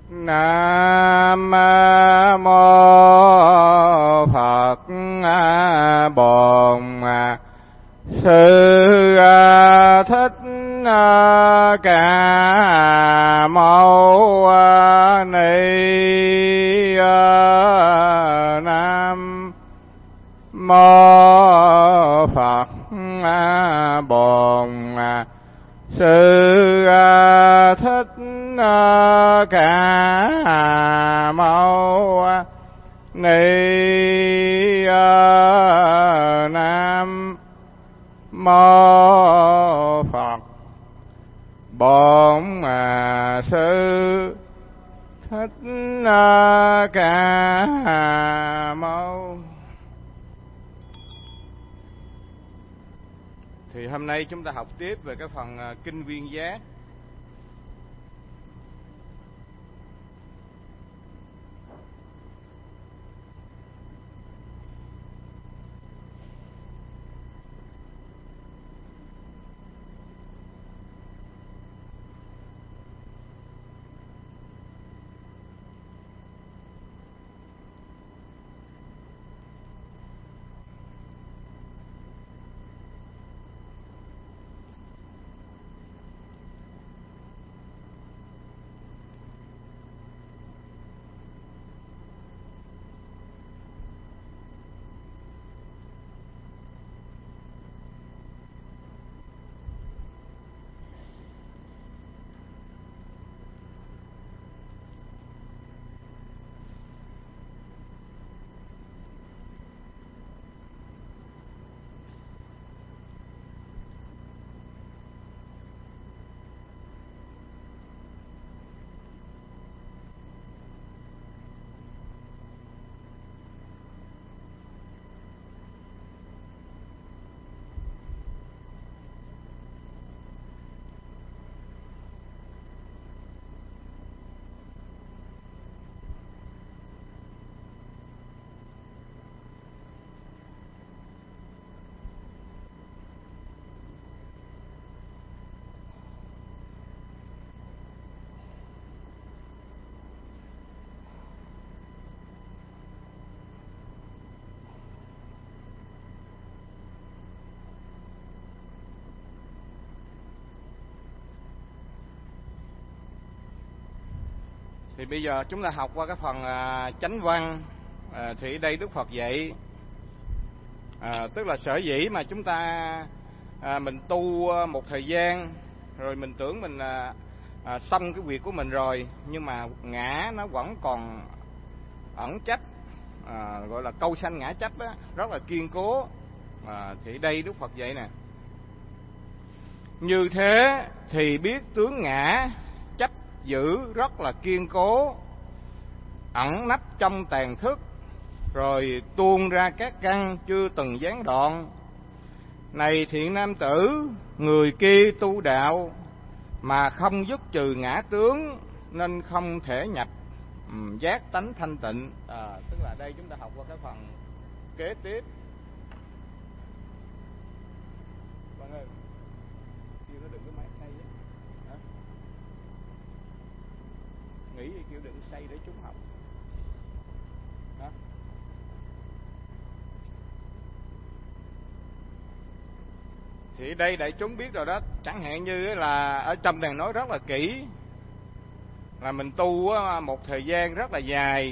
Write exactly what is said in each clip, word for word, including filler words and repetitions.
Nam mô Phật Bổn Sư Thích Ca Mâu Ni. Nam mô Phật Bổn Sư Thích Ca Mâu Ni. Nam mô Phật Bổn Sư Thích Ca Mâu. Thì hôm nay chúng ta học tiếp về cái phần kinh Viên Giác. Thì bây giờ chúng ta học qua cái phần à, chánh văn. à, Thì đây Đức Phật dạy à, tức là sở dĩ mà chúng ta à, mình tu một thời gian rồi mình tưởng mình à, à, xong cái việc của mình rồi, nhưng mà ngã nó vẫn còn ẩn chấp, à, gọi là câu sanh ngã chấp á, rất là kiên cố. à, Thì đây Đức Phật dạy nè: như thế thì biết tướng ngã chấp giữ rất là kiên cố, ẩn nấp trong tàn thức, rồi tuôn ra các căn chưa từng gián đoạn. Này thiện nam tử, người kia tu đạo mà không dứt trừ ngã tướng, nên không thể nhập um, giác tánh thanh tịnh. à, Tức là đây chúng ta học qua cái phần kế tiếp. Vâng ơi, kêu nó đừng có máy hay á. Hả? Nghĩ thì kêu đừng say để chúng học. Hả? Thì đây đại chúng biết rồi đó, chẳng hạn như là ở trong này nói rất là kỹ, là mình tu một thời gian rất là dài,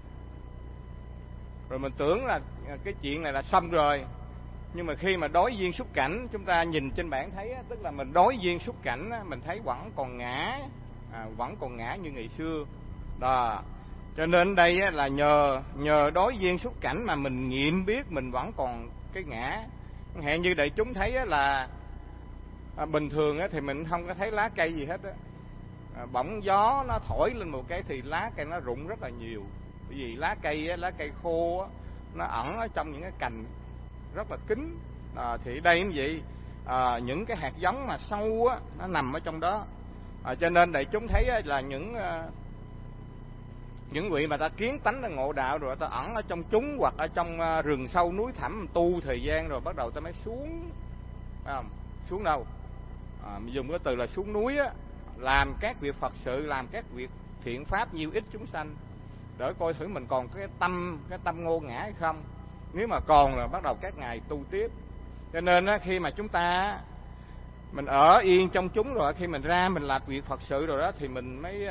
rồi mình tưởng là cái chuyện này là xong rồi. Nhưng mà khi mà đối duyên xúc cảnh, chúng ta nhìn trên bảng thấy, tức là mình đối duyên xúc cảnh, mình thấy vẫn còn ngã, à, vẫn còn ngã như ngày xưa đó. Cho nên đây là nhờ nhờ đối duyên xúc cảnh mà mình nghiệm biết mình vẫn còn cái ngã. Hẹn như đại chúng thấy là à, bình thường thì mình không có thấy lá cây gì hết á. À, bỗng gió nó thổi lên một cái thì lá cây nó rụng rất là nhiều. Bởi vì lá cây lá cây khô á, nó ẩn ở trong những cái cành rất là kín. À, thì đây như vậy, à, những cái hạt giống mà sâu á, nó nằm ở trong đó. À, cho nên đại chúng thấy là những những vị mà ta kiến tánh ta ngộ đạo rồi, ta ẩn ở trong chúng hoặc ở trong rừng sâu núi thẳm tu thời gian rồi bắt đầu ta mới xuống. Phải không? Xuống đâu? À, mình dùng cái từ là xuống núi á, làm các việc Phật sự, làm các việc thiện pháp nhiêu ít chúng sanh, để coi thử mình còn cái tâm cái tâm ngô ngã hay không. Nếu mà còn là bắt đầu các ngài tu tiếp. Cho nên á, khi mà chúng ta mình ở yên trong chúng rồi, khi mình ra mình làm việc Phật sự rồi đó, thì mình mới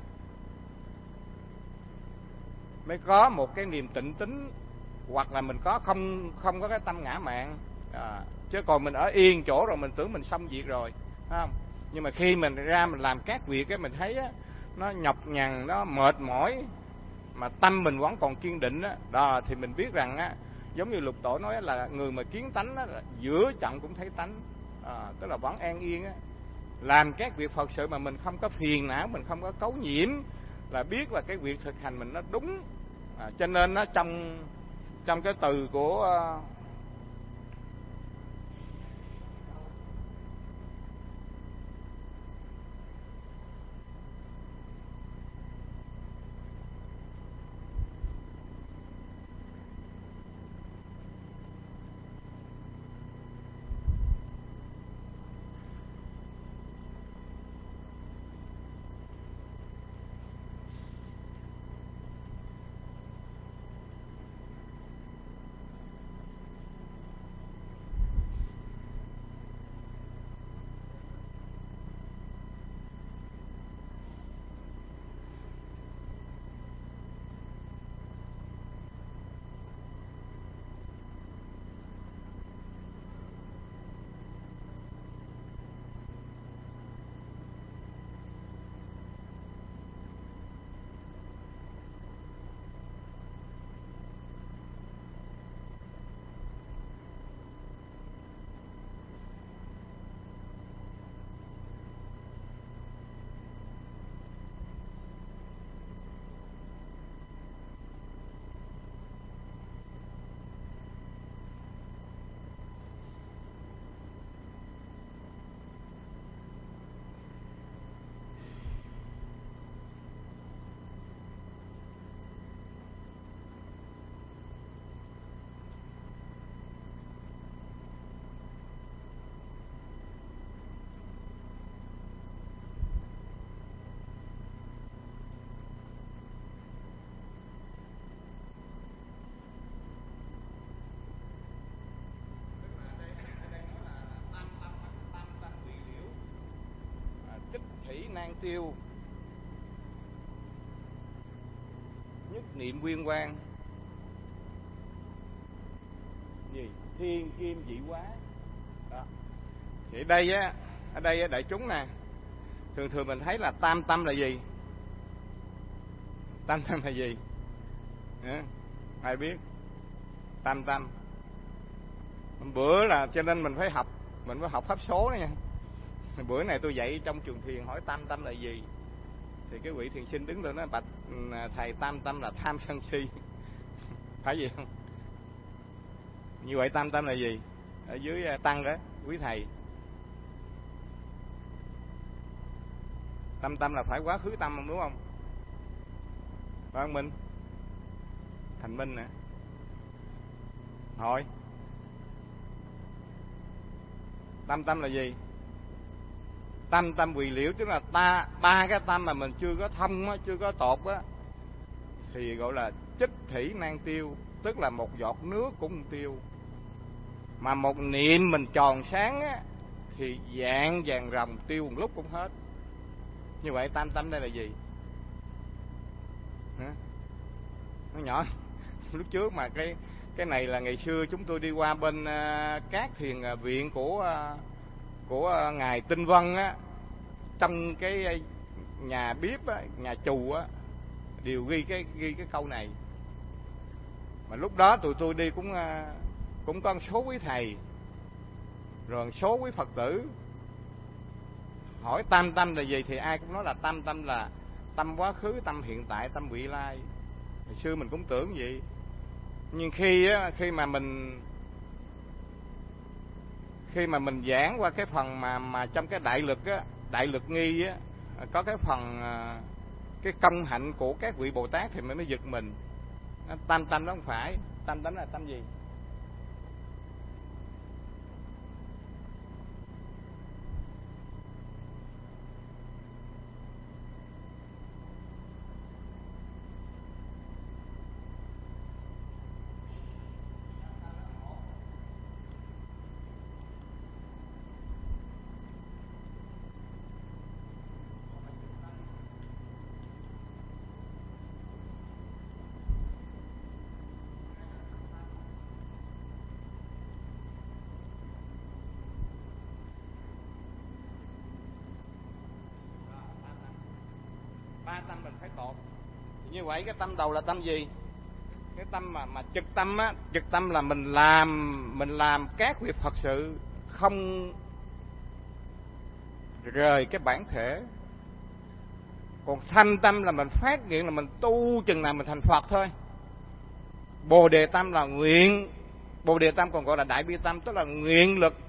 mới có một cái niềm tịnh tín, hoặc là mình có không không có cái tâm ngã mạn. À, chứ còn mình ở yên chỗ rồi mình tưởng mình xong việc rồi, phải không? Nhưng mà khi mình ra mình làm các việc á, mình thấy á, nó nhọc nhằn, nó mệt mỏi, mà tâm mình vẫn còn kiên định á, đó thì mình biết rằng á, giống như Lục Tổ nói là người mà kiến tánh á, giữa trận cũng thấy tánh, à, tức là vẫn an yên á, làm các việc Phật sự mà mình không có phiền não, mình không có cấu nhiễm, là biết là cái việc thực hành mình nó đúng. À, cho nên nó trong trong cái từ của chích thủy nan tiêu, nhất niệm viên quang, gì thiên kim dị hóa. Đó. Thì đây á, ở đây á, đại chúng nè, thường thường mình thấy là tam tâm là gì? Tam tâm là gì? À, ai biết? Tam tâm. Bữa là cho nên mình phải học, mình phải học pháp số đó nha. Bữa này tôi dạy trong trường thiền hỏi tam tâm là gì, thì cái vị thiền sinh đứng lên nói bạch thầy, tam tâm là tham sân si. Phải gì không? Như vậy tam tâm là gì? Ở dưới tăng đó quý thầy, tam tâm là phải quá khứ tâm không, đúng không? Phải không Minh? Thành Minh nè. Hỏi tam tâm là gì? Tâm tâm quỳ liễu, tức là ta ba cái tâm mà mình chưa có thông á, chưa có tột á, thì gọi là chích thủy nan tiêu, tức là một giọt nước cũng không tiêu. Mà một niệm mình tròn sáng á, thì dạng vàng rồng tiêu một lúc cũng hết. Như vậy tam tâm đây là gì? Hả? Nó nhỏ. Lúc trước mà cái cái này là ngày xưa chúng tôi đi qua bên uh, các thiền uh, viện của uh, của uh, ngài Tinh Vân á, trong cái nhà bếp á, nhà chù á, đều ghi cái ghi cái câu này. Mà lúc đó tụi tôi đi cũng cũng có một số quý thầy, rồi một số quý Phật tử hỏi tam tâm là gì, thì ai cũng nói là tam tâm là tâm quá khứ, tâm hiện tại, tâm vị lai. Hồi xưa mình cũng tưởng vậy, nhưng khi á, khi mà mình khi mà mình giảng qua cái phần mà mà trong cái đại lực á, đại lực nghi á, có cái phần cái công hạnh của các vị Bồ Tát thì mới mới giật mình. Tam tâm đó không phải. Tam tâm là tâm gì? ba tâm mình phải tột. Như vậy cái tâm đầu là tâm gì? Cái tâm mà mà trực tâm á, trực tâm là mình làm mình làm các việc Phật sự không rời cái bản thể. Còn thanh tâm là mình phát nguyện, là mình tu chừng nào mình thành Phật thôi. Bồ đề tâm là nguyện, Bồ đề tâm còn gọi là đại bi tâm, tức là nguyện lực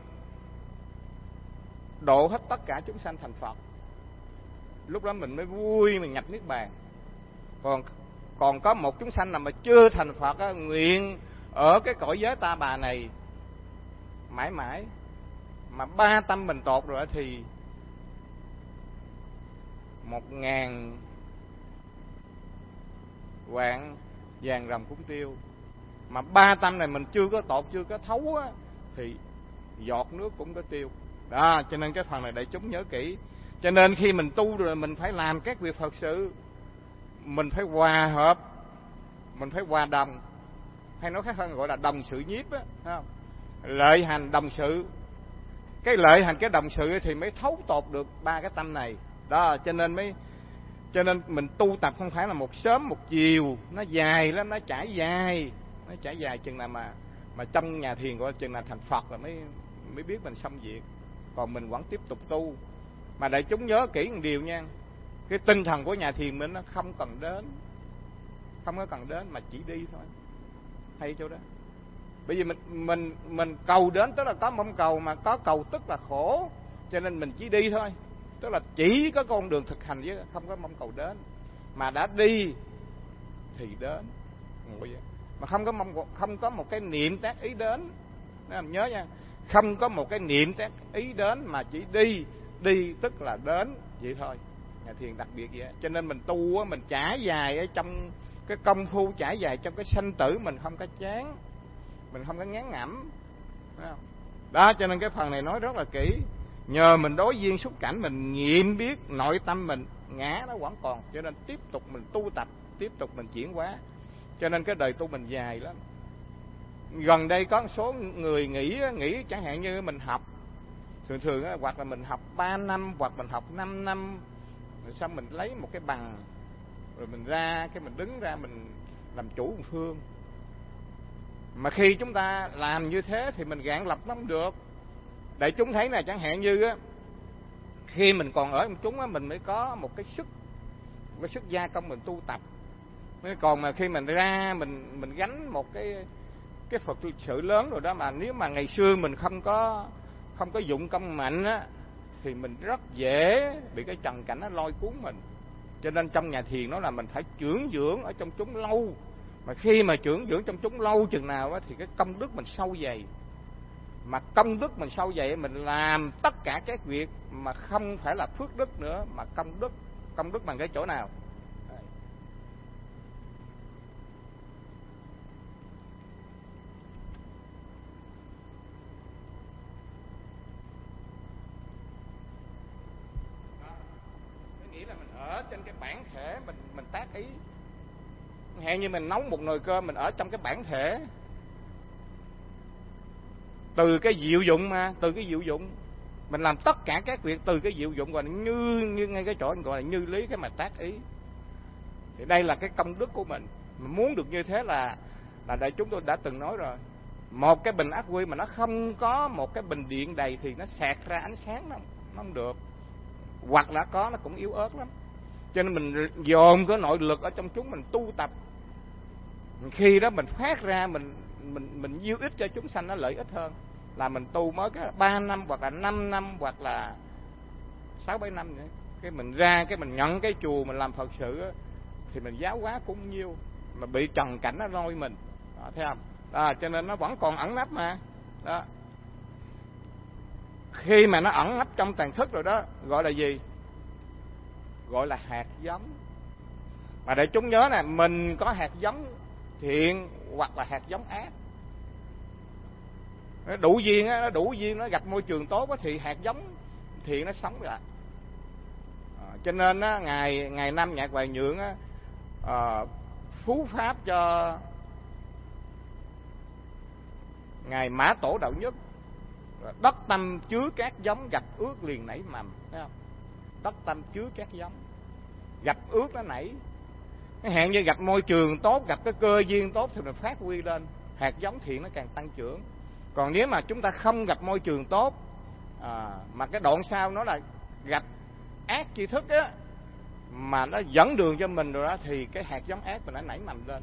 độ hết tất cả chúng sanh thành Phật. Lúc đó mình mới vui, mình nhập niết bàn. Còn còn có một chúng sanh nào mà chưa thành Phật á, nguyện ở cái cõi giới ta bà này mãi mãi, mà ba tâm mình tột rồi thì một ngàn vạn vàng ròng cũng tiêu. Mà ba tâm này mình chưa có tột, chưa có thấu á, thì giọt nước cũng có tiêu. Đó, cho nên cái phần này đại chúng nhớ kỹ. Cho nên khi mình tu rồi mình phải làm các việc Phật sự, mình phải hòa hợp, mình phải hòa đồng, hay nói khác hơn gọi là đồng sự nhiếp á, thấy không? Lợi hành đồng sự. Cái lợi hành cái đồng sự thì mới thấu tột được ba cái tâm này. Đó, cho nên mới cho nên mình tu tập không phải là một sớm một chiều, nó dài lắm, nó trải dài, nó trải dài chừng nào mà mà trong nhà thiền gọi chừng nào thành Phật là mới mới biết mình xong việc. Còn mình vẫn tiếp tục tu. Mà đại chúng nhớ kỹ một điều nha, cái tinh thần của nhà thiền mình nó không cần đến, không có cần đến mà chỉ đi thôi. Hay chỗ đó. Bởi vì mình mình mình cầu đến tức là có mong cầu, mà có cầu tức là khổ, cho nên mình chỉ đi thôi. Tức là chỉ có con đường thực hành chứ không có mong cầu đến, mà đã đi thì đến. Mà không có mong không có một cái niệm tác ý đến. Nên nhớ nha, không có một cái niệm tác ý đến mà chỉ đi, đi tức là đến vậy thôi. Nhà thiền đặc biệt vậy. Cho nên mình tu á, mình trải dài ở trong cái công phu, trải dài trong cái sanh tử, mình không có chán, mình không có ngán ngẩm. Đó, cho nên cái phần này nói rất là kỹ. Nhờ mình đối duyên xúc cảnh, mình nghiệm biết nội tâm mình ngã nó vẫn còn, cho nên tiếp tục mình tu tập, tiếp tục mình chuyển hóa. Cho nên cái đời tu mình dài lắm. Gần đây có một số người nghĩ nghĩ chẳng hạn như mình học thường thường á, hoặc là mình học ba năm hoặc mình học năm năm, rồi xong mình lấy một cái bằng, rồi mình ra cái mình đứng ra mình làm chủ một phương. Mà khi chúng ta làm như thế thì mình gạn lập nó không được. Để chúng thấy này, chẳng hạn như á, khi mình còn ở trong chúng á, mình mới có một cái sức, một cái sức gia công mình tu tập. Còn mà khi mình ra mình mình gánh một cái cái Phật sự lớn rồi đó, mà nếu mà ngày xưa mình không có không có dụng công mạnh á, thì mình rất dễ bị cái trần cảnh nó lôi cuốn mình. Cho nên trong nhà thiền nó là mình phải dưỡng dưỡng ở trong chúng lâu. Mà khi mà dưỡng dưỡng trong chúng lâu chừng nào á, thì cái công đức mình sâu dày. Mà công đức mình sâu dày, mình làm tất cả các việc mà không phải là phước đức nữa, mà công đức. Công đức bằng cái chỗ nào? Ở trên cái bản thể mình mình tác ý. Hẹn như mình nấu một nồi cơm, mình ở trong cái bản thể. Từ cái diệu dụng mà, từ cái diệu dụng mình làm tất cả các việc từ cái diệu dụng, gọi là như như ngay cái chỗ gọi là như lý cái mà tác ý. Thì đây là cái công đức của mình. Mình muốn được như thế là là đây chúng tôi đã từng nói rồi. Một cái bình ắc quy mà nó không có một cái bình điện đầy thì nó xẹt ra ánh sáng nó, nó không được. Hoặc là có nó cũng yếu ớt lắm. Cho nên mình dồn cái nội lực ở trong chúng mình tu tập. Khi đó mình phát ra mình mình mình nhiêu ích cho chúng sanh nó lợi ích hơn là mình tu mới cái ba năm hoặc là năm năm hoặc là sáu bảy năm nữa. Cái mình ra cái mình nhận cái chùa mình làm Phật sự á, thì mình giáo hóa cũng nhiêu mà bị trần cảnh nó lôi mình. Đó, thấy không? Đó, cho nên nó vẫn còn ẩn nấp mà. Đó. Khi mà nó ẩn nấp trong tàn thức rồi đó, gọi là gì? Gọi là hạt giống. Mà để chúng nhớ nè, mình có hạt giống thiện hoặc là hạt giống ác. Nó đủ duyên á, nó đủ duyên nó gặp môi trường tốt á, thì hạt giống thiện nó sống lại. À, cho nên á, ngày ngày năm Nhạc Hoài Nhượng á, à, phú pháp cho ngài Mã Tổ Đạo Nhất. Đất tâm chứa các giống, gặp ước liền nảy mầm, thấy không? Đất tâm chứa các giống. gặp ước nó nảy. Cái hẹn như gặp môi trường tốt, gặp cái cơ duyên tốt thì mình phát huy lên, hạt giống thiện nó càng tăng trưởng. Còn nếu mà chúng ta không gặp môi trường tốt, à, mà cái đoạn sau nó là gặp ác tri thức á, mà nó dẫn đường cho mình rồi đó, thì cái hạt giống ác mình nó nảy mầm lên.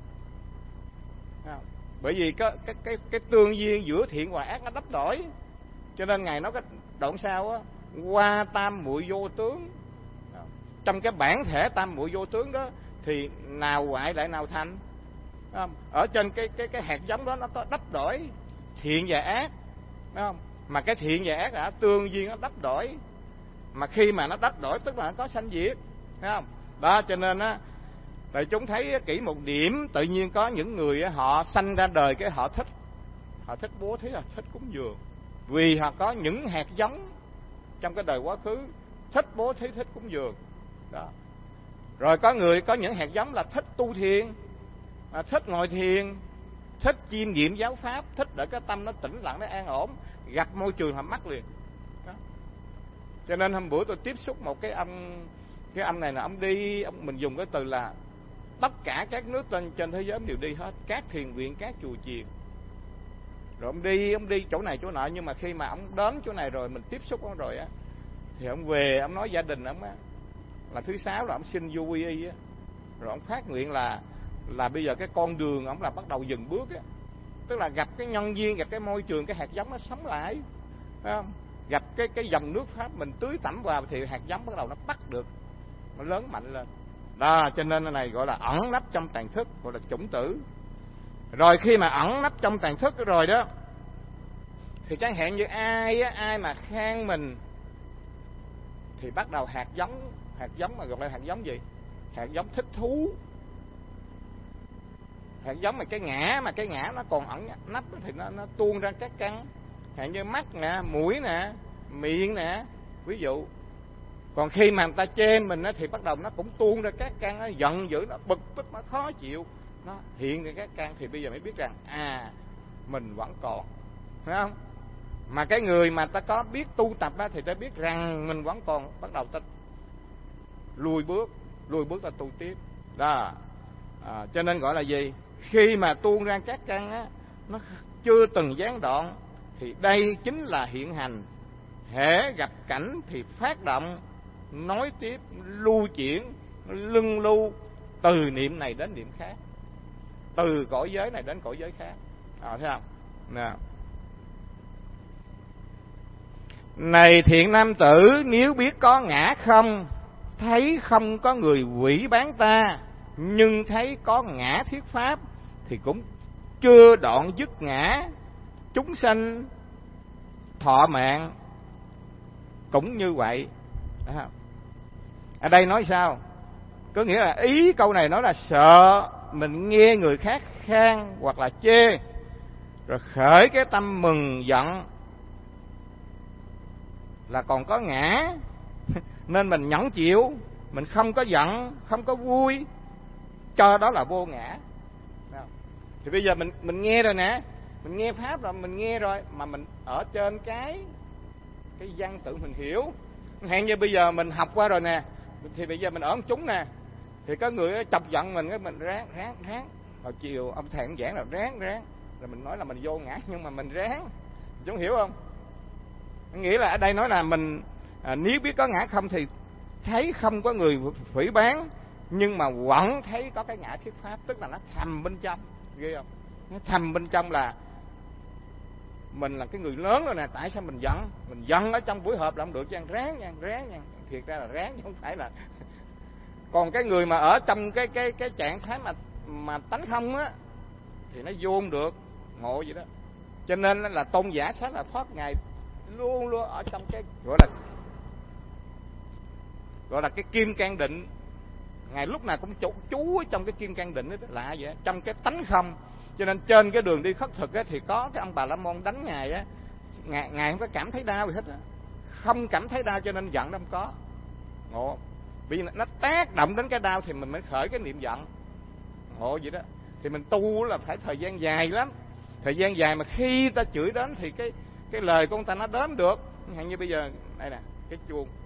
À, bởi vì cái cái cái cái tương duyên giữa thiện và ác nó đắp đổi, cho nên ngài nói cái đoạn sau á, qua tam muội vô tướng. À, trong cái bản thể tam muội vô tướng đó thì nào hoại lại nào thành. À, ở trên cái cái cái hạt giống đó nó có đắp đổi thiện và ác, đúng không? Mà cái thiện và ác là tương duyên nó đắp đổi, mà khi mà nó đắp đổi tức là nó có sanh diệt, thấy không? Đó, cho nên á, tại chúng thấy kỹ một điểm, tự nhiên có những người họ sanh ra đời cái họ thích họ thích bố thí, là thích cúng dường, vì họ có những hạt giống trong cái đời quá khứ thích bố thí, thích cúng dường đó. Rồi có người có những hạt giống là thích tu thiền, thích ngồi thiền, thích chiêm nghiệm giáo pháp, thích để cái tâm nó tĩnh lặng, nó an ổn, gặp môi trường họ mắc liền đó. Cho nên hôm bữa tôi tiếp xúc một cái ông, cái ông này là ông đi, ông, mình dùng cái từ là tất cả các nước trên trên thế giới đều đi hết, các thiền viện, các chùa chiền, rồi ông đi ông đi chỗ này chỗ nọ, nhưng mà khi mà ông đến chỗ này rồi mình tiếp xúc ông rồi á, thì ông về ông nói gia đình ông á là thứ sáu là ông xin vô quy y á, rồi ông phát nguyện là là bây giờ cái con đường ông là bắt đầu dừng bước á, tức là gặp cái nhân duyên, gặp cái môi trường, cái hạt giống nó sống lại, thấy không? Gặp cái cái dòng nước pháp mình tưới tẩm vào thì hạt giống bắt đầu nó bắt được, nó lớn mạnh lên đó. Cho nên cái này gọi là ẩn nấp trong tàn thức, gọi là chủng tử. Rồi khi mà ẩn nấp trong tàn thức rồi đó, thì chẳng hạn như ai á, ai mà khen mình thì bắt đầu hạt giống, hạt giống mà gọi là hạt giống gì? Hạt giống thích thú. Hạt giống mà cái ngã, mà cái ngã nó còn ẩn nấp thì nó nó tuôn ra các căn, hạn như mắt nè, mũi nè, miệng nè, ví dụ. Còn khi mà người ta chê mình á, thì bắt đầu nó cũng tuôn ra các căn, nó giận dữ, nó bực tức, nó khó chịu, nó hiện ra các căn, thì bây giờ mới biết rằng à, mình vẫn còn, phải không? Mà cái người mà ta có biết tu tập á, thì ta biết rằng mình vẫn còn, bắt đầu ta lùi bước, lùi bước ta tu tiếp đó. À, cho nên gọi là gì? Khi mà tuôn ra các căn á, nó chưa từng gián đoạn, thì đây chính là hiện hành. Hễ gặp cảnh thì phát động, nói tiếp, lưu chuyển, lưng lưu, từ niệm này đến niệm khác, từ cõi giới này đến cõi giới khác. À, thấy không? Nè. Này thiện nam tử, nếu biết có ngã không, thấy không có người quỷ bán ta, nhưng thấy có ngã thiết pháp, thì cũng chưa đoạn dứt ngã. Chúng sanh thọ mạng cũng như vậy. Ở đây nói sao? Có nghĩa là ý câu này nói là sợ mình nghe người khác khen hoặc là chê, rồi khởi cái tâm mừng giận là còn có ngã, nên mình nhẫn chịu, mình không có giận, không có vui, cho đó là vô ngã. Thì bây giờ mình mình nghe rồi nè, mình nghe pháp rồi, mình nghe rồi, mà mình ở trên cái cái văn tự mình hiểu. Hẹn như bây giờ mình học qua rồi nè, thì bây giờ mình ở một chúng nè, thì có người chọc giận mình, cái mình ráng ráng ráng. Hồi chiều ông thầy ông giảng là ráng ráng, rồi mình nói là mình vô ngã, nhưng mà mình ráng, chúng hiểu không? Nghĩa là ở đây nói là mình à, nếu biết có ngã không thì thấy không có người phỉ báng, nhưng mà vẫn thấy có cái ngã thiết pháp, tức là nó thầm bên trong, ghê không? Nó thầm bên trong là mình là cái người lớn rồi nè, tại sao mình giận? Mình giận ở trong buổi họp là không được, chứ ráng nha, ráng nha. Thiệt ra là ráng chứ không phải là. Còn cái người mà ở trong cái cái cái trạng thái mà mà tánh không á, thì nó vô không được, ngộ vậy đó. Cho nên là tôn giả Xá Lợi Phất ngài luôn luôn ở trong cái gọi là gọi là cái kim can định. Ngài lúc nào cũng chú, chú ở trong cái kim can định đó, lạ vậy, trong cái tánh không. Cho nên trên cái đường đi khất thực á, thì có cái ông Bà La Môn đánh ngài á, ngài, ngài không có cảm thấy đau gì hết á, không cảm thấy đau, cho nên giận nó không có. Ngộ, vì nó tác động đến cái đau thì mình mới khởi cái niệm giận. Ngộ vậy đó. Thì mình tu là phải thời gian dài lắm, thời gian dài mà khi ta chửi đến thì cái cái lời của ông ta nó đến được. Hẳn như bây giờ đây nè, cái chuông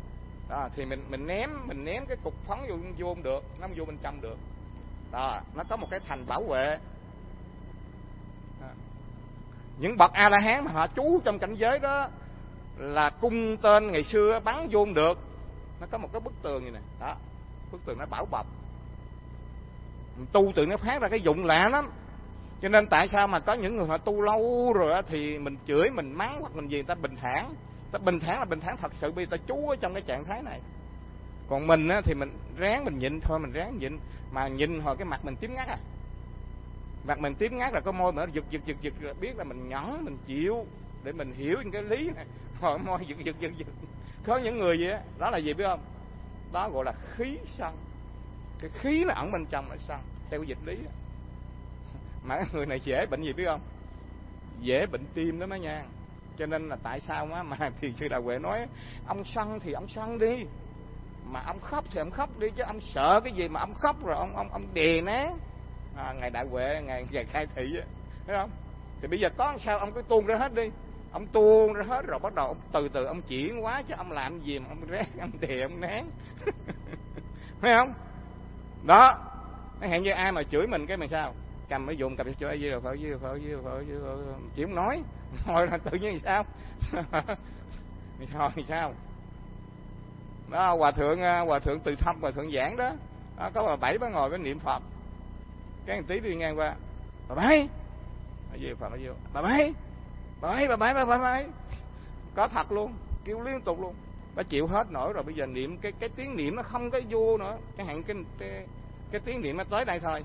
đó, thì mình mình ném mình ném cái cục phấn vô vô không được, nó không vô bên trong được. Đó, nó có một cái thành bảo vệ. Đó. Những bậc A La Hán mà họ trú trong cảnh giới đó là cung tên ngày xưa bắn vô không được, nó có một cái bức tường như này đó, bức tường nó bảo bọc. Tu tự nó phát ra cái dụng lạ lắm. Cho nên tại sao mà có những người họ tu lâu rồi á thì mình chửi mình mắng hoặc mình gì người ta bình thản, ta bình thản là bình thản thật sự, vì ta trú ở trong cái trạng thái này. Còn mình á thì mình ráng mình nhịn thôi, mình ráng nhịn, mà nhìn hồi cái mặt mình tím ngắt à, mặt mình tím ngắt là có môi mà nó giật giật giật giật, biết là mình nhẫn mình chịu để mình hiểu những cái lý này. Hồi môi giật giật giật giật, có những người gì á, đó là gì biết không? Đó gọi là khí sân. Cái khí nó ẩn bên trong là sân, theo cái dịch lý á. Mà cái người này dễ bệnh gì biết không? Dễ bệnh tim đó mấy nha. Cho nên là tại sao mà, mà Thiền sư Đạo Huệ nói ông sân thì ông sân đi, mà ông khóc thì ông khóc đi, chứ ông sợ cái gì mà ông khóc rồi ông ông ông đè nén. À, ngài Đại Huệ, ngài ngài khai thị á, thấy không? Thì bây giờ có sao ông cứ tuôn ra hết đi, ông tuôn ra hết rồi bắt đầu ông từ từ ông chuyển hóa, chứ ông làm gì mà ông rét ông đè ông nén. Thấy không? Đó, nó hẹn như ai mà chửi mình cái mình sao? Cầm mới dùng cầm cho chửi gì rồi phải gì rồi phải gì rồi phải gì rồi chỉ không nói, thôi là tự nhiên sao? Thôi thì sao? Đó, hòa thượng hòa thượng Từ Thâm, hòa thượng giảng đó, đó có bà Bảy bà ngồi với niệm Phật, cái tí đi ngang qua, bà Bảy, bà gì Phật nó vô, bà Bảy, bà Bảy, bà Bảy, bà Bảy, bà Bảy, có thật luôn, kêu liên tục luôn, bà chịu hết nổi rồi, bây giờ niệm cái cái tiếng niệm nó không có vô nữa, chẳng hạn cái cái, cái tiếng niệm nó tới đây thôi,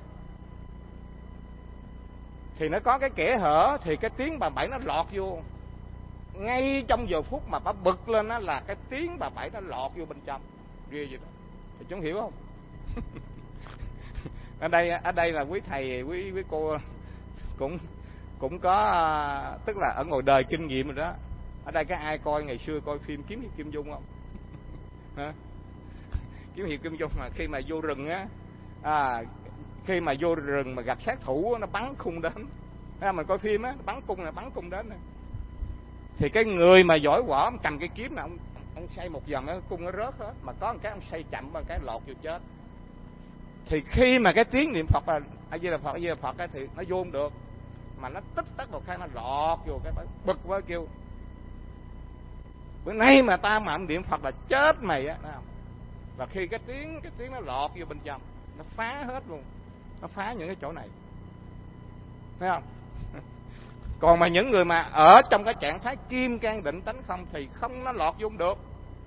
thì nó có cái kẽ hở, thì cái tiếng bà Bảy nó lọt vô. Ngay trong giờ phút mà bà bực lên á là cái tiếng bà Bảy nó lọt vô bên trong, ghê vậy đó. Thì chúng hiểu không? ở đây ở đây là quý thầy quý quý cô cũng cũng có, tức là ở ngồi đời kinh nghiệm rồi đó. Ở đây có ai coi ngày xưa coi phim Kiếm Hiệp Kim Dung không? Hả? Kiếm Hiệp Kim Dung mà khi mà vô rừng á, à, khi mà vô rừng mà gặp sát thủ nó bắn cung đến, à, mình coi phim á, bắn cung là bắn cung đến này. Thì cái người mà giỏi võ ông cầm cái kiếm là ông ông xoay một vòng nó cung nó rớt hết, mà có một cái ông xoay chậm một cái lọt vô chết. Thì khi mà cái tiếng niệm Phật là A Di Đà Phật, A Di Đà Phật ấy, thì nó vô không được, mà nó tích tắc một cái nó lọt vô cái bực quá kêu bữa nay mà ta mà niệm Phật là chết mày á. Và khi cái tiếng cái tiếng nó lọt vô bên trong, nó phá hết luôn, nó phá những cái chỗ này, thấy không? Còn mà những người mà ở trong cái trạng thái kim can định tánh không thì không, nó lọt vô không được.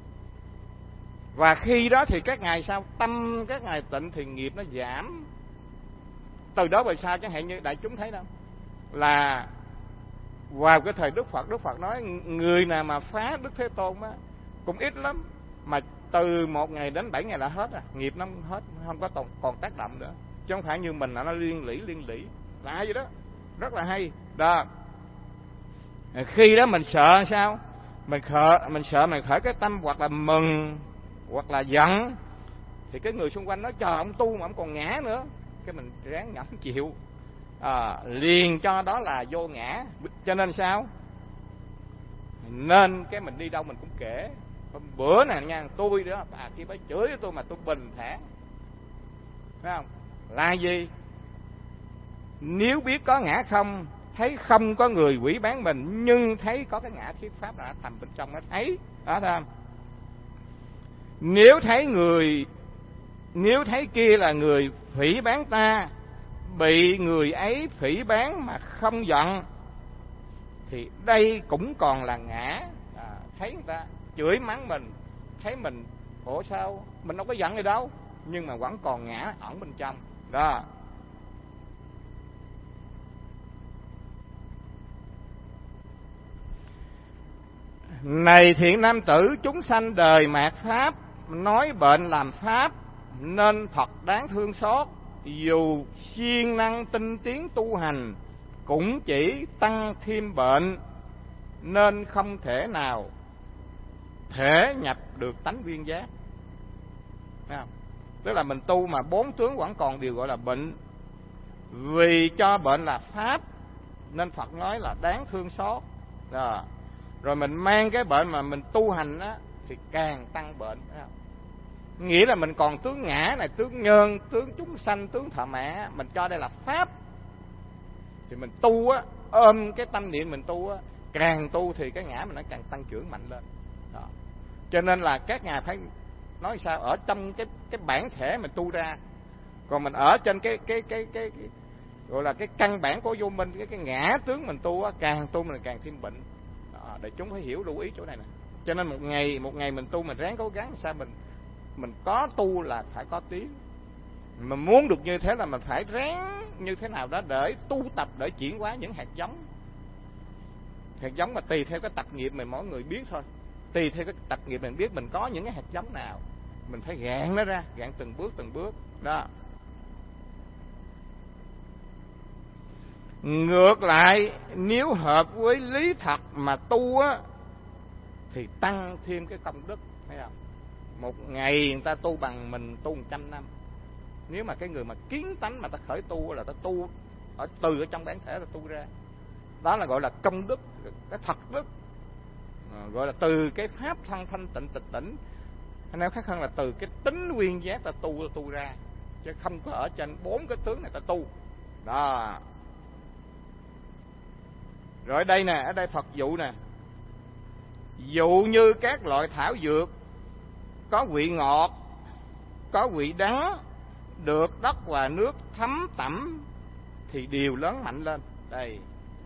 Và khi đó thì các ngài sao? Tâm các ngài tịnh thì nghiệp nó giảm. Từ đó về sau chẳng hạn như đại chúng thấy đâu, là vào cái thời Đức Phật, Đức Phật nói người nào mà phá Đức Thế Tôn á cũng ít lắm, mà từ một ngày đến bảy ngày là hết à, nghiệp nó hết, không có còn, còn tác động nữa, chứ không phải như mình là nó liên lỉ liên lỉ là gì đó, rất là hay đó. Khi đó mình sợ sao? Mình sợ mình sợ mình khởi cái tâm hoặc là mừng hoặc là giận, thì cái người xung quanh nói trời ông tu mà ông còn ngã nữa, cái mình ráng nhẫn chịu, à, liền cho đó là vô ngã. Cho nên sao? Nên cái mình đi đâu mình cũng kể. Bữa này nha, tôi đó bà kia bà chửi tôi mà tôi bình thản, phải không? Là gì? Nếu biết có ngã không, thấy không có người quỷ bán mình, nhưng thấy có cái ngã thuyết pháp là thầm bên trong nó thấy đó, thấy không? Nếu thấy người nếu thấy kia là người phỉ bán ta, bị người ấy phỉ bán mà không giận, thì đây cũng còn là ngã. À, thấy người ta chửi mắng mình, thấy mình ủa sao mình đâu có giận gì đâu, nhưng mà vẫn còn ngã ẩn bên trong đó. Này thiện nam tử, chúng sanh đời mạt pháp, nói bệnh làm pháp, nên thật đáng thương xót. Dù siêng năng tinh tiến tu hành, cũng chỉ tăng thêm bệnh, nên không thể nào thể nhập được tánh viên giác. Thấy không? Tức là mình tu mà bốn tướng vẫn còn đều gọi là bệnh. Vì cho bệnh là pháp, nên Phật nói là đáng thương xót. Đó. Rồi mình mang cái bệnh mà mình tu hành á, thì càng tăng bệnh. Nghĩa là mình còn tướng ngã này, tướng nhân, tướng chúng sanh, tướng thọ mã, mình cho đây là pháp. Thì mình tu á, ôm cái tâm niệm mình tu á, càng tu thì cái ngã mình nó càng tăng trưởng mạnh lên. Đó. Cho nên là các ngài phải nói sao, ở trong cái cái bản thể mình tu ra, còn mình ở trên cái cái cái cái, cái gọi là cái căn bản của vô minh, cái cái ngã tướng mình tu á, càng tu mình càng thêm bệnh. Đó, để chúng phải hiểu lưu ý chỗ này nè. Cho nên một ngày một ngày mình tu, mình ráng cố gắng sao mình mình có tu là phải có tiếng. Mà muốn được như thế là mình phải ráng như thế nào đó để tu tập, để chuyển hóa những hạt giống. Hạt giống mà tùy theo cái tập nghiệp mình mỗi người biết thôi. Tùy theo cái tập nghiệp mình biết mình có những cái hạt giống nào, mình phải gạn nó ra, gạn từng bước từng bước đó. Ngược lại, nếu hợp với lý thật mà tu á, thì tăng thêm cái công đức, thấy không? Một ngày người ta tu bằng mình tu một trăm năm. Nếu mà cái người mà kiến tánh mà ta khởi tu là ta tu ở từ ở trong bản thể là tu ra, đó là gọi là công đức, cái thật đức, à, gọi là từ cái pháp thân thanh tịnh tịch tỉnh. Nếu khác hơn là từ cái tính nguyên giác ta tu tu ra, chứ không có ở trên bốn cái tướng này ta tu đó. Rồi ở đây nè, ở đây Phật dụ nè, dụ như các loại thảo dược có vị ngọt, có vị đắng, được đất và nước thấm tẩm thì đều lớn mạnh lên. Đây,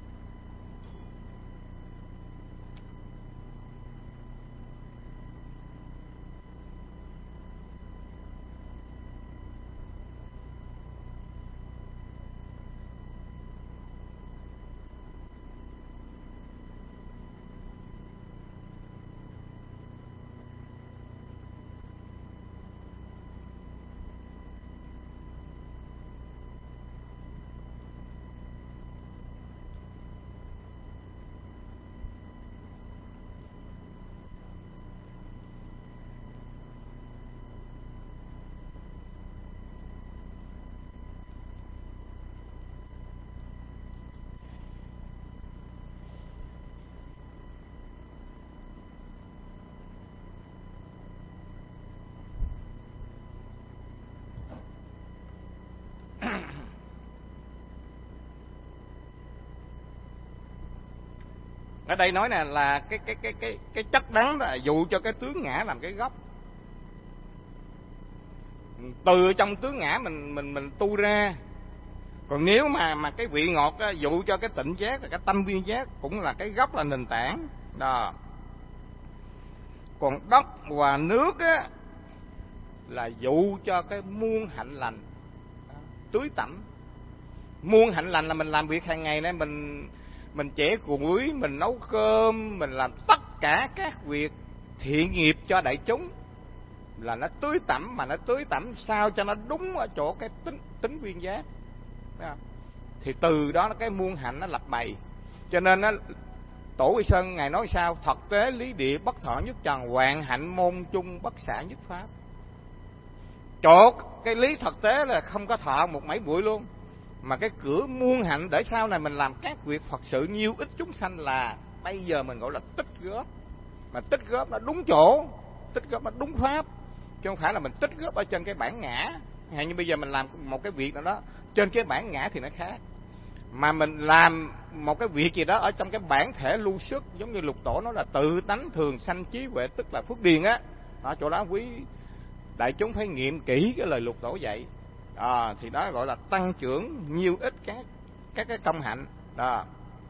ở đây nói nè là cái cái cái cái cái chất đắng đó dụ cho cái tướng ngã làm cái gốc. Từ trong tướng ngã mình mình mình tu ra. Còn nếu mà mà cái vị ngọt á, dụ cho cái tịnh giác, cái tâm viên giác cũng là cái gốc, là nền tảng đó. Còn đất và nước á là dụ cho cái muôn hạnh lành, tưới tẩm. Muôn hạnh lành là mình làm việc hàng ngày này, mình mình chẻ củi, mình nấu cơm, mình làm tất cả các việc thiện nghiệp cho đại chúng, là nó tưới tẩm. Mà nó tưới tẩm sao cho nó đúng ở chỗ cái tính tính viên giác, thì từ đó cái muôn hạnh nó lập bày. Cho nên nó Tổ Quy Sơn ngài nói sao: thật tế lý địa bất thọ nhất trần, hoàn hạnh môn chung bất xả nhất pháp. Chỗ cái lý thực tế là không có thọ một mảy bụi luôn, mà cái cửa muôn hạnh để sau này mình làm các việc Phật sự nhiêu ích chúng sanh, là bây giờ mình gọi là tích góp. Mà tích góp nó đúng chỗ, tích góp nó đúng pháp, chứ không phải là mình tích góp ở trên cái bản ngã. Hay như bây giờ mình làm một cái việc nào đó trên cái bản ngã thì nó khác, mà mình làm một cái việc gì đó ở trong cái bản thể lưu xuất, giống như Lục Tổ nói là tự tánh thường sanh trí huệ, tức là phước điền á. Ở chỗ đó quý đại chúng phải nghiệm kỹ cái lời Lục Tổ dạy, à, thì đó gọi là tăng trưởng nhiêu ích các các cái công hạnh đó.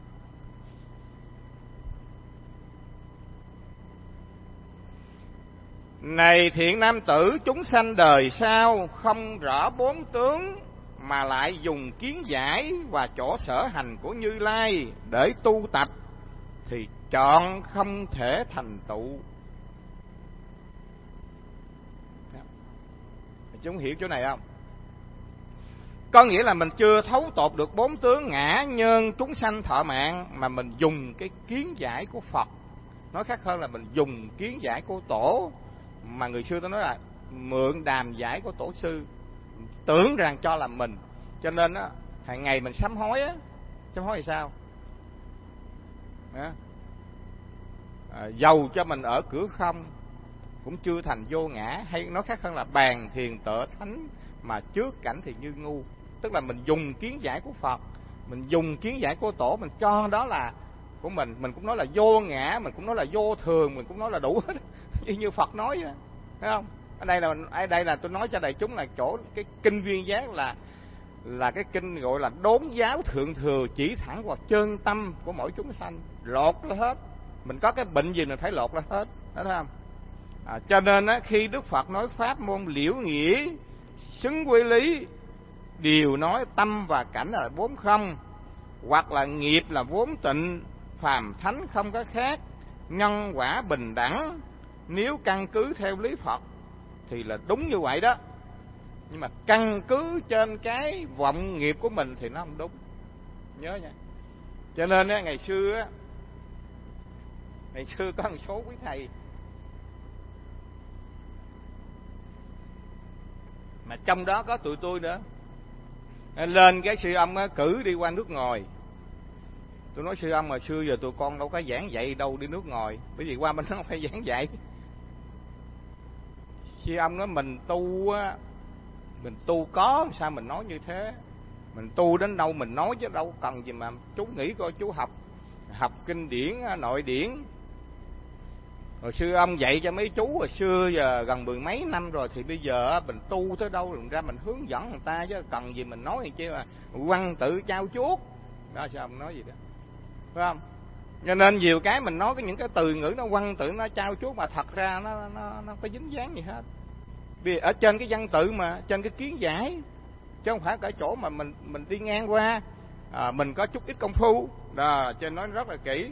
Này thiện nam tử, chúng sanh đời sau không rõ bốn tướng, mà lại dùng kiến giải và chỗ sở hành của Như Lai để tu tập, thì chọn không thể thành tựu. Chúng hiểu chỗ này không? Có nghĩa là mình chưa thấu tột được bốn tướng ngã nhân chúng sanh thọ mạng, mà mình dùng cái kiến giải của Phật. Nói khác hơn là mình dùng kiến giải của Tổ, mà người xưa ta nói là mượn đàm giải của Tổ sư, tưởng rằng cho là mình. Cho nên á, hàng ngày mình sám hối á. Sám hối thì sao? À, dầu cho mình ở cửa không, cũng chưa thành vô ngã, hay nói khác hơn là bàn thiền tợ thánh mà trước cảnh thì như ngu. Tức là mình dùng kiến giải của Phật, mình dùng kiến giải của Tổ, mình cho đó là của mình. Mình cũng nói là vô ngã, mình cũng nói là vô thường, mình cũng nói là đủ hết y như Phật nói vậy, thấy không? Ở đây là ở đây là tôi nói cho đại chúng là chỗ cái kinh Viên Giác là là cái kinh gọi là đốn giáo thượng thừa, chỉ thẳng vào chân tâm của mỗi chúng sanh, lột ra hết. Mình có cái bệnh gì mình phải lột ra hết, đó thấy không? À, cho nên á, khi Đức Phật nói pháp môn liễu nghĩa xứng quy lý, đều nói tâm và cảnh là vốn không, hoặc là nghiệp là vốn tịnh, phàm thánh không có khác, nhân quả bình đẳng. Nếu căn cứ theo lý Phật thì là đúng như vậy đó, nhưng mà căn cứ trên cái vọng nghiệp của mình thì nó không đúng, nhớ nha. Cho nên á, ngày xưa á, ngày xưa có một số quý thầy mà trong đó có tụi tôi nữa, lên cái siêu âm á, cử đi qua nước ngoài. Tôi nói siêu âm mà xưa giờ tụi con đâu có giảng dạy đâu đi nước ngoài, bởi vì qua bên đó không phải giảng dạy. Siêu âm đó mình tu á, mình tu có sao mình nói như thế, mình tu đến đâu mình nói chứ đâu cần gì mà chú nghĩ coi chú học học kinh điển nội điển. Hồi xưa ông dạy cho mấy chú hồi xưa giờ gần mười mấy năm rồi, thì bây giờ mình tu tới đâu rồi ra mình hướng dẫn người ta, chứ cần gì mình nói gì chứ mà quăng tự trao chuốt đó. Sao ông nói gì đó, phải không? Cho nên nhiều cái mình nói cái những cái từ ngữ nó quăng tự nó trao chuốt mà thật ra nó nó nó có dính dáng gì hết. Vì ở trên cái văn tự mà, trên cái kiến giải, chứ không phải ở chỗ mà mình mình đi ngang qua, à, mình có chút ít công phu đó, trên nói rất là kỹ.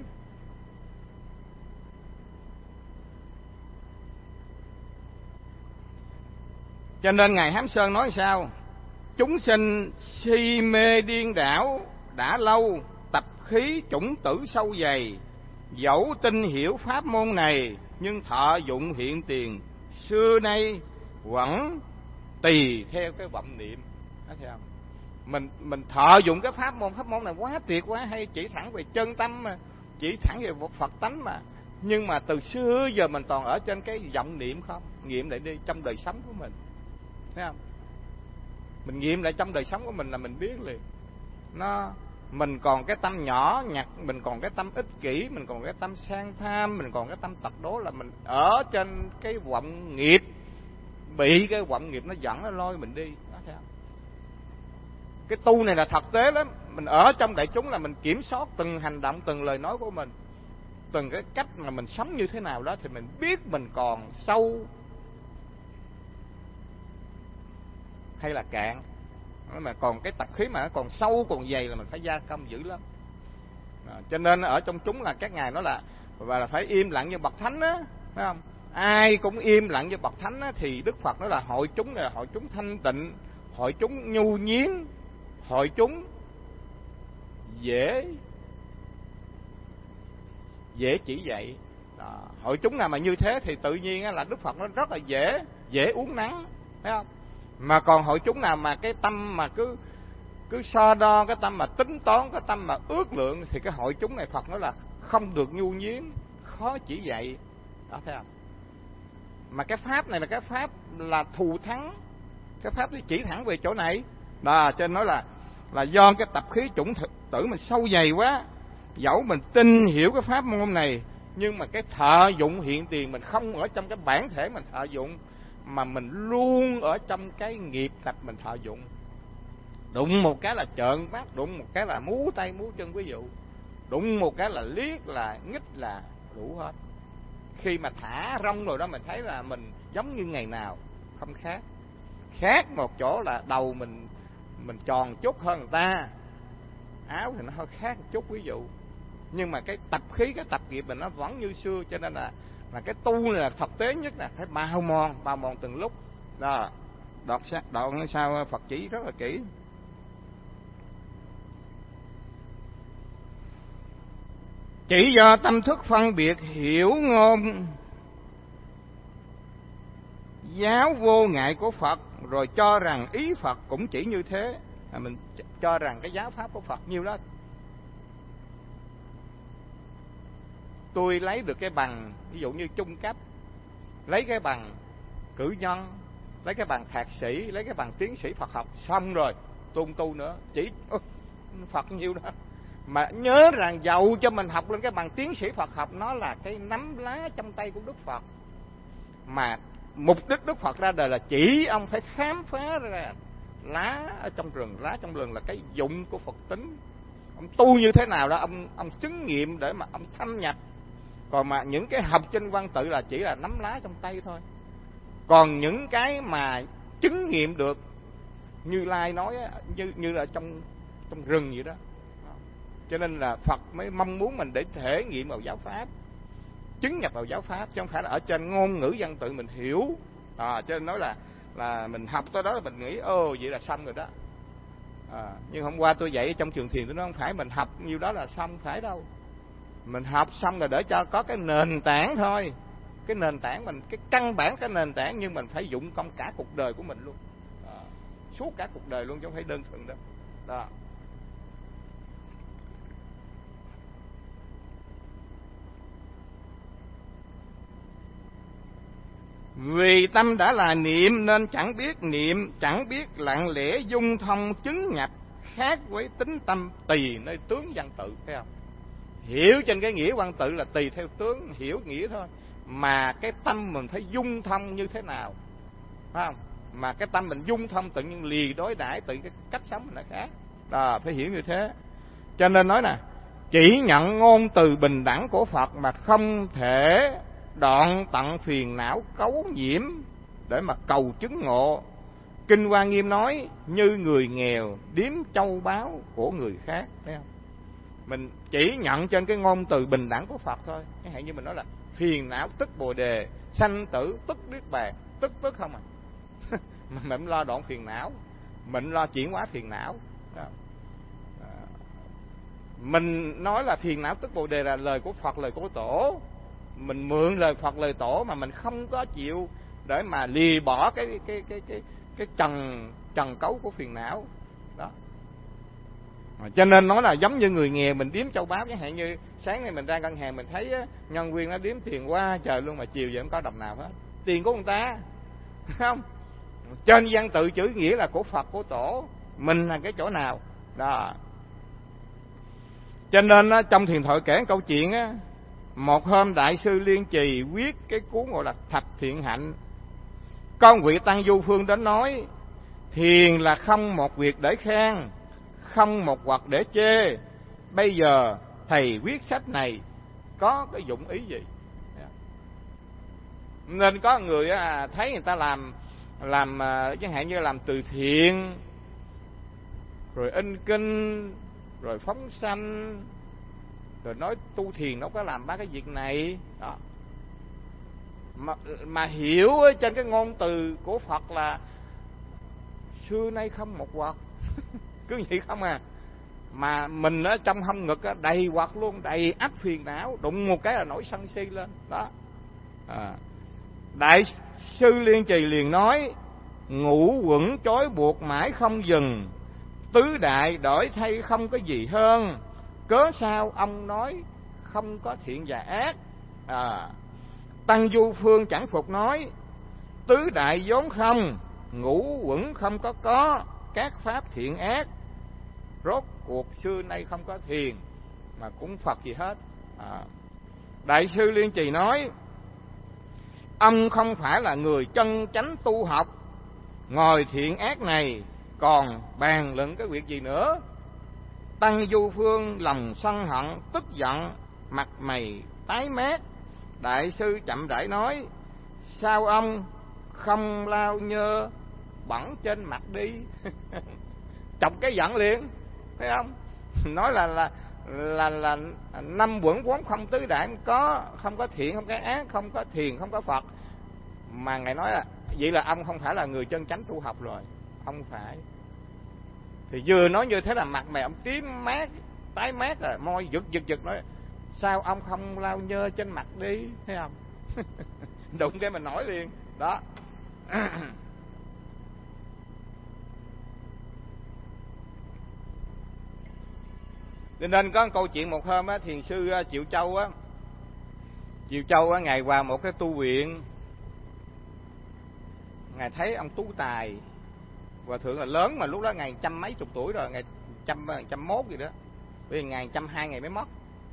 Cho nên ngài Hám Sơn nói sao? Chúng sinh si mê điên đảo đã lâu, tập khí chủng tử sâu dày, dẫu tin hiểu pháp môn này, nhưng thọ dụng hiện tiền xưa nay vẫn tùy theo cái vọng niệm. Đó, thấy không? Mình mình thọ dụng cái pháp môn, pháp môn này quá tuyệt quá hay, chỉ thẳng về chân tâm mà, chỉ thẳng về Phật tánh mà, nhưng mà từ xưa giờ mình toàn ở trên cái vọng niệm không, nghiệm lại đi trong đời sống của mình, thấy không? Mình nghiệm lại trong đời sống của mình là mình biết liền, nó mình còn cái tâm nhỏ nhặt, mình còn cái tâm ích kỷ, mình còn cái tâm sang tham, mình còn cái tâm tật đố, là mình ở trên cái vọng nghiệp, bị cái vọng nghiệp nó dẫn nó lôi mình đi. Đó, thấy không? Cái tu này là thực tế lắm. Mình ở trong đại chúng là mình kiểm soát từng hành động, từng lời nói của mình, từng cái cách mà mình sống như thế nào đó, thì mình biết mình còn sâu hay là cạn. Mà còn cái tập khí mà còn sâu còn dày là mình phải gia công dữ lắm. À, cho nên ở trong chúng là các ngài nói là và là phải im lặng như bậc thánh á, phải không? Ai cũng im lặng như bậc thánh á, thì Đức Phật nói là hội chúng này là hội chúng thanh tịnh, hội chúng nhu nhiến, hội chúng dễ dễ chỉ dạy. Đó. Hội chúng nào mà như thế thì tự nhiên á, là Đức Phật nó rất là dễ dễ uống nắng, phải không? Mà còn hội chúng nào mà cái tâm mà cứ cứ so đo, cái tâm mà tính toán, cái tâm mà ước lượng, thì cái hội chúng này Phật nói là không được nhu nhiến, khó chỉ dạy. Đó, thấy không? Mà cái pháp này là cái pháp là thù thắng, cái pháp thì chỉ thẳng về chỗ này. Đó, cho nên nói là là do cái tập khí chủng tử mình sâu dày quá, dẫu mình tin hiểu cái pháp môn này, nhưng mà cái thọ dụng hiện tiền mình không ở trong cái bản thể mình thọ dụng, mà mình luôn ở trong cái nghiệp tập mình thọ dụng. Đụng một cái là trợn mắt, đụng một cái là múa tay múa chân, ví dụ đụng một cái là liếc, là nghích, là đủ hết. Khi mà thả rong rồi đó, mình thấy là mình giống như ngày nào, không khác. Khác một chỗ là đầu mình mình tròn chút hơn người ta, áo thì nó hơi khác một chút, ví dụ. Nhưng mà cái tập khí, cái tập nghiệp mình nó vẫn như xưa. Cho nên là là cái tu này là thực tế nhất, là phải bao mòn, bao mòn từng lúc. Đó, đọc sát đoạn sao Phật chỉ rất là kỹ. Chỉ do tâm thức phân biệt hiểu ngôn giáo vô ngại của Phật, rồi cho rằng ý Phật cũng chỉ như thế. À, mình cho rằng cái giáo pháp của Phật nhiêu đó. Tôi lấy được cái bằng ví dụ như trung cấp, lấy cái bằng cử nhân, lấy cái bằng thạc sĩ, lấy cái bằng tiến sĩ Phật học, xong rồi tu tu nữa. Chỉ Phật nhiêu đó. Mà nhớ rằng dầu cho mình học lên cái bằng tiến sĩ Phật học, nó là cái nắm lá trong tay của Đức Phật. Mà mục đích Đức Phật ra đời là chỉ ông phải khám phá ra lá ở trong rừng, lá trong rừng là cái dụng của Phật tính. Ông tu như thế nào đó, ông ông chứng nghiệm để mà ông thâm nhập. Còn mà những cái học trên văn tự là chỉ là nắm lá trong tay thôi. Còn những cái mà chứng nghiệm được, Như Lai nói như như là trong trong rừng vậy đó. Cho nên là Phật mới mong muốn mình để thể nghiệm vào giáo pháp, chứng nhập vào giáo pháp, chứ không phải là ở trên ngôn ngữ văn tự mình hiểu. À, cho nên nói là là mình học tới đó là mình nghĩ ô vậy là xong rồi đó. À, nhưng hôm qua tôi dạy trong trường thiền tôi nói không phải mình học nhiêu đó là xong, phải đâu. Mình học xong rồi để cho có cái nền tảng thôi. Cái nền tảng mình, cái căn bản cái nền tảng, nhưng mình phải dụng công cả cuộc đời của mình luôn. À, suốt cả cuộc đời luôn chứ không phải đơn thuần đó. Đó. Vì tâm đã là niệm nên chẳng biết niệm, chẳng biết lặng lẽ dung thông chứng nhập, khác với tính tâm tùy nơi tướng văn tự, thấy không? Hiểu trên cái nghĩa văn tự là tùy theo tướng, hiểu nghĩa thôi. Mà cái tâm mình phải dung thông như thế nào, phải không? Mà cái tâm mình dung thông tự nhiên lì đối đãi, tự cái cách sống mình là khác. Đó, phải hiểu như thế. Cho nên nói nè, chỉ nhận ngôn từ bình đẳng của Phật mà không thể đoạn tận phiền não cấu nhiễm để mà cầu chứng ngộ. Kinh Hoa Nghiêm nói như người nghèo điếm châu báu của người khác, thấy không? Mình chỉ nhận trên cái ngôn từ bình đẳng của Phật thôi. Cái hạn như mình nói là phiền não tức bồ đề, sanh tử tức niết bàn, tức tức không à. Mà mình lo đoạn phiền não, mình lo chuyển hóa phiền não. Đó. Mình nói là phiền não tức bồ đề là lời của Phật, lời của Tổ. Mình mượn lời Phật, lời Tổ mà mình không có chịu để mà lìa bỏ cái cái cái cái cái trần trần cấu của phiền não. Đó. Cho nên nói là giống như người nghèo mình điếm châu báu, chẳng hạn như sáng nay mình ra ngân hàng mình thấy á, nhân viên nó điếm tiền quá trời luôn mà chiều giờ không có đồng nào hết. Tiền của người ta. Không? Trên văn tự chữ nghĩa là của Phật, của Tổ, mình là cái chỗ nào? Đó. Cho nên á, trong thiền thoại kể câu chuyện á, một hôm Đại sư Liên Trì viết cái cuốn gọi là Thập Thiện Hạnh. Con vị Tăng Du Phương đến nói, thiền là không một việc để khen, không một hoặc để chê. Bây giờ thầy viết sách này có cái dụng ý gì? Nên có người á, thấy người ta làm làm chẳng hạn như làm từ thiện, rồi in kinh, rồi phóng sanh, rồi nói tu thiền nó có làm ba cái việc này đó. Mà, mà hiểu trên cái ngôn từ của Phật là xưa nay không một hoặc. Cứ vậy không à. Mà mình ở trong hông ngực á, đầy hoặc luôn, đầy áp phiền não, đụng một cái là nổi sân si lên đó. À. Đại sư Liên Trì liền nói, ngũ quẩn trói buộc mãi không dừng, tứ đại đổi thay không có gì hơn, cớ sao ông nói không có thiện và ác? À. Tăng Du Phương chẳng phục nói, tứ đại vốn không, ngũ quẩn không có có, các pháp thiện ác, rốt cuộc xưa nay không có thiền mà cũng Phật gì hết. À. Đại sư Liên Trì nói, ông không phải là người chân chánh tu học, ngồi thiện ác này còn bàn luận cái việc gì nữa? Tăng Du Phương lòng sân hận, tức giận, mặt mày tái mét. Đại sư chậm rãi nói, sao ông không lau nhơ bẩn trên mặt đi? Chọc cái giận liền, thấy không? Nói là là là là năm quẩn vốn không, tứ đại không có, không có thiện, không có ác, không có thiền, không có Phật. Mà ngài nói là vậy là ông không phải là người chân chánh tu học rồi, không phải. Thì vừa nói như thế là mặt mày ông tím mát, tái mát rồi, môi giật giật giật nói, sao ông không lau nhơ trên mặt đi, thấy không? Đụng cái mình nổi liền đó. Cho nên có một câu chuyện một hôm á, thiền sư Triệu Châu á, Triệu Châu á, ngày vào một cái tu viện, Ngài thấy ông Tú Tài, Hòa thượng là lớn mà lúc đó Ngài trăm mấy chục tuổi rồi, Ngài trăm, trăm mốt gì đó. Vì Ngài trăm hai Ngài mới mất.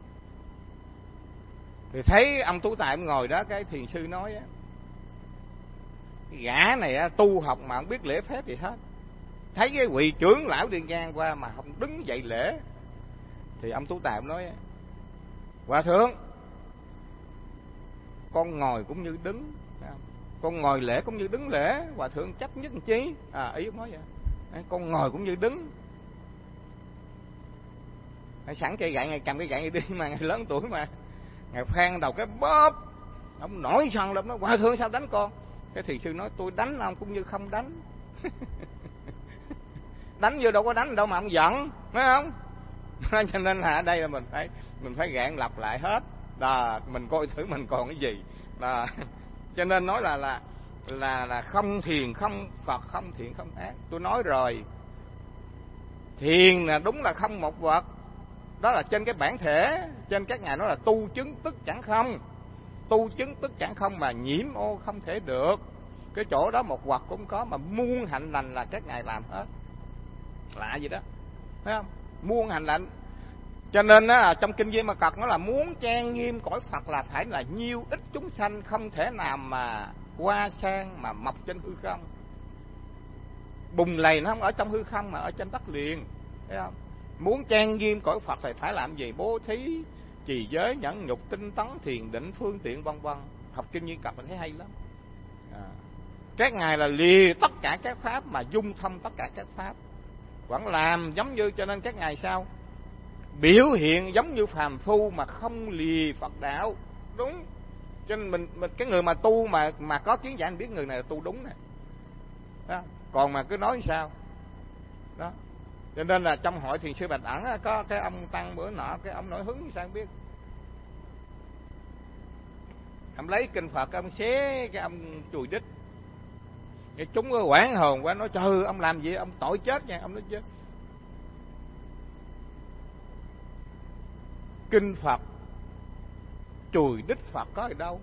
Thì thấy ông Tú Tài ông ngồi đó, cái thiền sư nói á, cái gã này á, tu học mà không biết lễ phép gì hết. Thấy cái vị trưởng lão đi ngang qua mà không đứng dậy lễ. Thì ông Tú Tài ông nói, Hòa thượng, con ngồi cũng như đứng, con ngồi lễ cũng như đứng lễ, Hòa thượng chấp nhất làm chi? À, ý ông nói vậy, con ngồi cũng như đứng. Sẵn cây gậy, Ngài cầm cái gậy đi mà, Ngài lớn tuổi mà. Ngài phan đầu cái bóp, ông nổi sân lên, nói Hòa thượng sao đánh con? Cái thiền sư nói, tôi đánh ông cũng như không đánh. Đánh vô đâu có đánh đâu mà ông giận, phải không? Cho nên là ở đây là mình phải mình phải gạn lặp lại hết. Đó, mình coi thử mình còn cái gì. Đó. Cho nên nói là là là là không thiền không Phật, không thiện không ác. Tôi nói rồi, thiền là đúng là không một vật. Đó là trên cái bản thể, trên các ngài nói là tu chứng tức chẳng không. Tu chứng tức chẳng không mà nhiễm ô không thể được. Cái chỗ đó một vật cũng có, mà muôn hạnh lành là các ngài làm hết. Lạ gì đó, thấy không? Muôn hành lệnh. Cho nên á, trong kinh Di Ma Cật nó là muốn trang nghiêm cõi Phật là phải là nhiêu ít chúng sanh, không thể nào mà qua sang mà mọc trên hư không. Bùng lầy nó không ở trong hư không mà ở trên đất liền, thấy không? Muốn trang nghiêm cõi Phật thì phải làm gì? Bố thí, trì giới, nhẫn nhục, tinh tấn, thiền định, phương tiện vân vân. Học kinh Di Cật mình thấy hay lắm. À. Các ngài là lìa tất cả các pháp mà dung thâm tất cả các pháp. Vẫn làm giống như, cho nên các ngài sao? Biểu hiện giống như phàm phu mà không lìa Phật đạo. Đúng. Cho nên mình, mình cái người mà tu mà mà có kiến giải, mình biết người này là tu đúng nè. Đó. Còn mà cứ nói sao? Đó. Cho nên là trong hội thiền sư Bạch Ẩn có cái ông tăng bữa nọ, cái ông nổi hứng sao không biết. Ông lấy kinh Phật, ông xé cái ông chùi đít. Cái chúng có quảng hồn quá, nói trời ông làm gì, ông tội chết nha. Ông nói chết. Kinh Phật chùi đít Phật có ở đâu?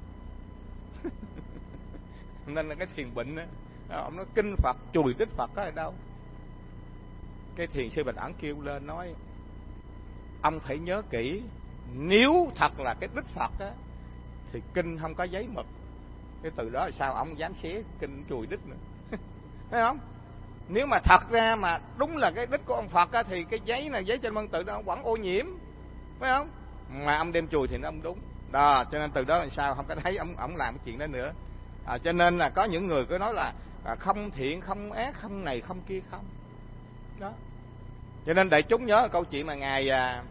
Nên là cái thiền bệnh đó. Ông nói kinh Phật chùi đít Phật có ở đâu? Cái thiền sư Bạch Ẩn kêu lên nói, ông phải nhớ kỹ, nếu thật là cái đích Phật á thì kinh không có giấy mực. Cái từ đó là sao ông dám xé kinh chùi đích nữa? Thấy không? Nếu mà thật ra mà đúng là cái đích của ông Phật á, thì cái giấy này, giấy trên văn tự đó vẫn ô nhiễm, phải không? Mà ông đem chùi thì nó không đúng. Đó, cho nên từ đó là sao không có thấy ông ông làm cái chuyện đó nữa. À, cho nên là có những người cứ nói là à, không thiện, không ác, không này, không kia, không. Đó. Cho nên đại chúng nhớ câu chuyện mà ngài à,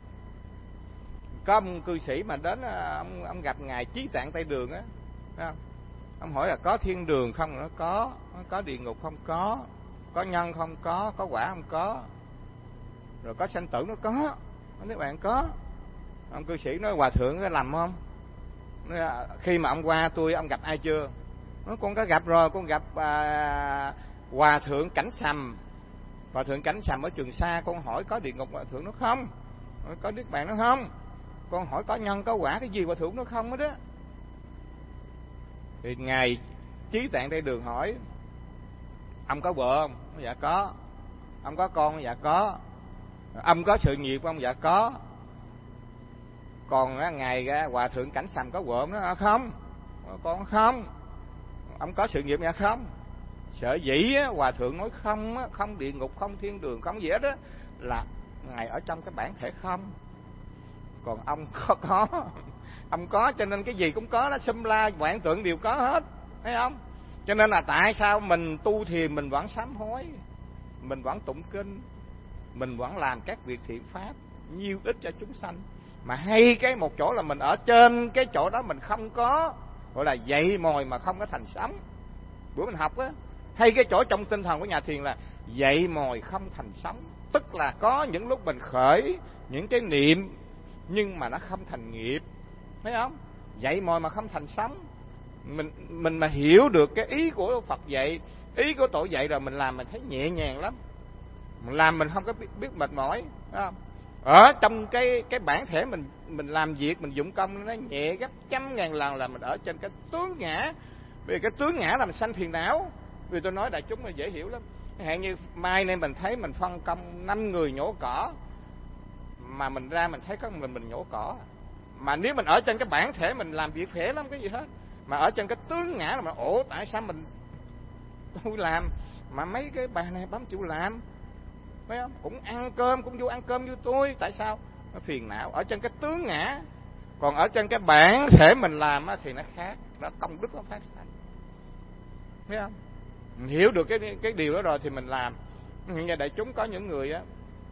có ông cư sĩ mà đến ông ông gặp ngài Chí Tạng Tây Đường á, không? Ông hỏi là có thiên đường không? Nó có. Có địa ngục không? Có. Có nhân không? Có. Có quả không? Có. Rồi có sanh tử nó có. Nếu bạn có. Ông cư sĩ nói hòa thượng có lầm không? Nói, khi mà ông qua tôi ông gặp ai chưa? Nói con có gặp rồi, con gặp à, hòa thượng Cảnh Sầm. Hòa thượng Cảnh Sầm ở Trường Sa. Con hỏi có địa ngục, hòa thượng nó không. Có Niết Bàn nó không. Con hỏi có nhân có quả cái gì, hòa thượng nó không hết đó. Thì ngài Chí Tạng Tây Đường hỏi, ông có vợ không? Dạ có. Ông có con không? Dạ có. Ông có sự nghiệp không? Dạ có. Còn ngài hòa thượng Cảnh Sầm có vợ không? Nó không. Con không. Ông có sự nghiệp? Dạ không. Sở dĩ hòa thượng nói không, không địa ngục, không thiên đường, không gì hết đó, là ngài ở trong cái bản thể không. Còn ông có có ông có, cho nên cái gì cũng có đó, xâm la vạn tượng đều có hết, thấy không? Cho nên là tại sao mình tu thiền mình vẫn sám hối, mình vẫn tụng kinh, mình vẫn làm các việc thiện pháp nhiêu ích cho chúng sanh. Mà hay cái một chỗ là mình ở trên cái chỗ đó mình không có, gọi là dậy mồi mà không có thành sống. Bữa mình học á, hay cái chỗ trong tinh thần của nhà thiền là dậy mồi không thành sống. Tức là có những lúc mình khởi những cái niệm nhưng mà nó không thành nghiệp, thấy không? Dậy mồi mà không thành sống. Mình mình mà hiểu được cái ý của Phật dạy, ý của tổ dạy rồi mình làm mình thấy nhẹ nhàng lắm. Mình làm mình không có biết, biết mệt mỏi, thấy không? Ở trong cái cái bản thể mình mình làm việc, mình dụng công nó nhẹ gấp trăm ngàn lần là mình ở trên cái tướng ngã Vì cái tướng ngã làm sanh phiền não. Vì tôi nói đại chúng là dễ hiểu lắm. Hạn như mai nay mình thấy mình phân công năm người nhổ cỏ, mà mình ra mình thấy có mình mình nhổ cỏ. Mà nếu mình ở trên cái bản thể mình làm việc khỏe lắm cái gì hết. Mà ở trên cái tướng ngã là mình ổ tại sao mình tôi làm mà mấy cái bà này bấm chịu làm, phải không? Cũng ăn cơm, cũng vô ăn cơm như tôi, tại sao? Nó phiền não ở trên cái tướng ngã. Còn ở trên cái bản thể mình làm thì nó khác, đó công đức nó phát sanh, thấy không? Mình hiểu được cái cái điều đó rồi thì mình làm. Hiện giờ đại chúng có những người á,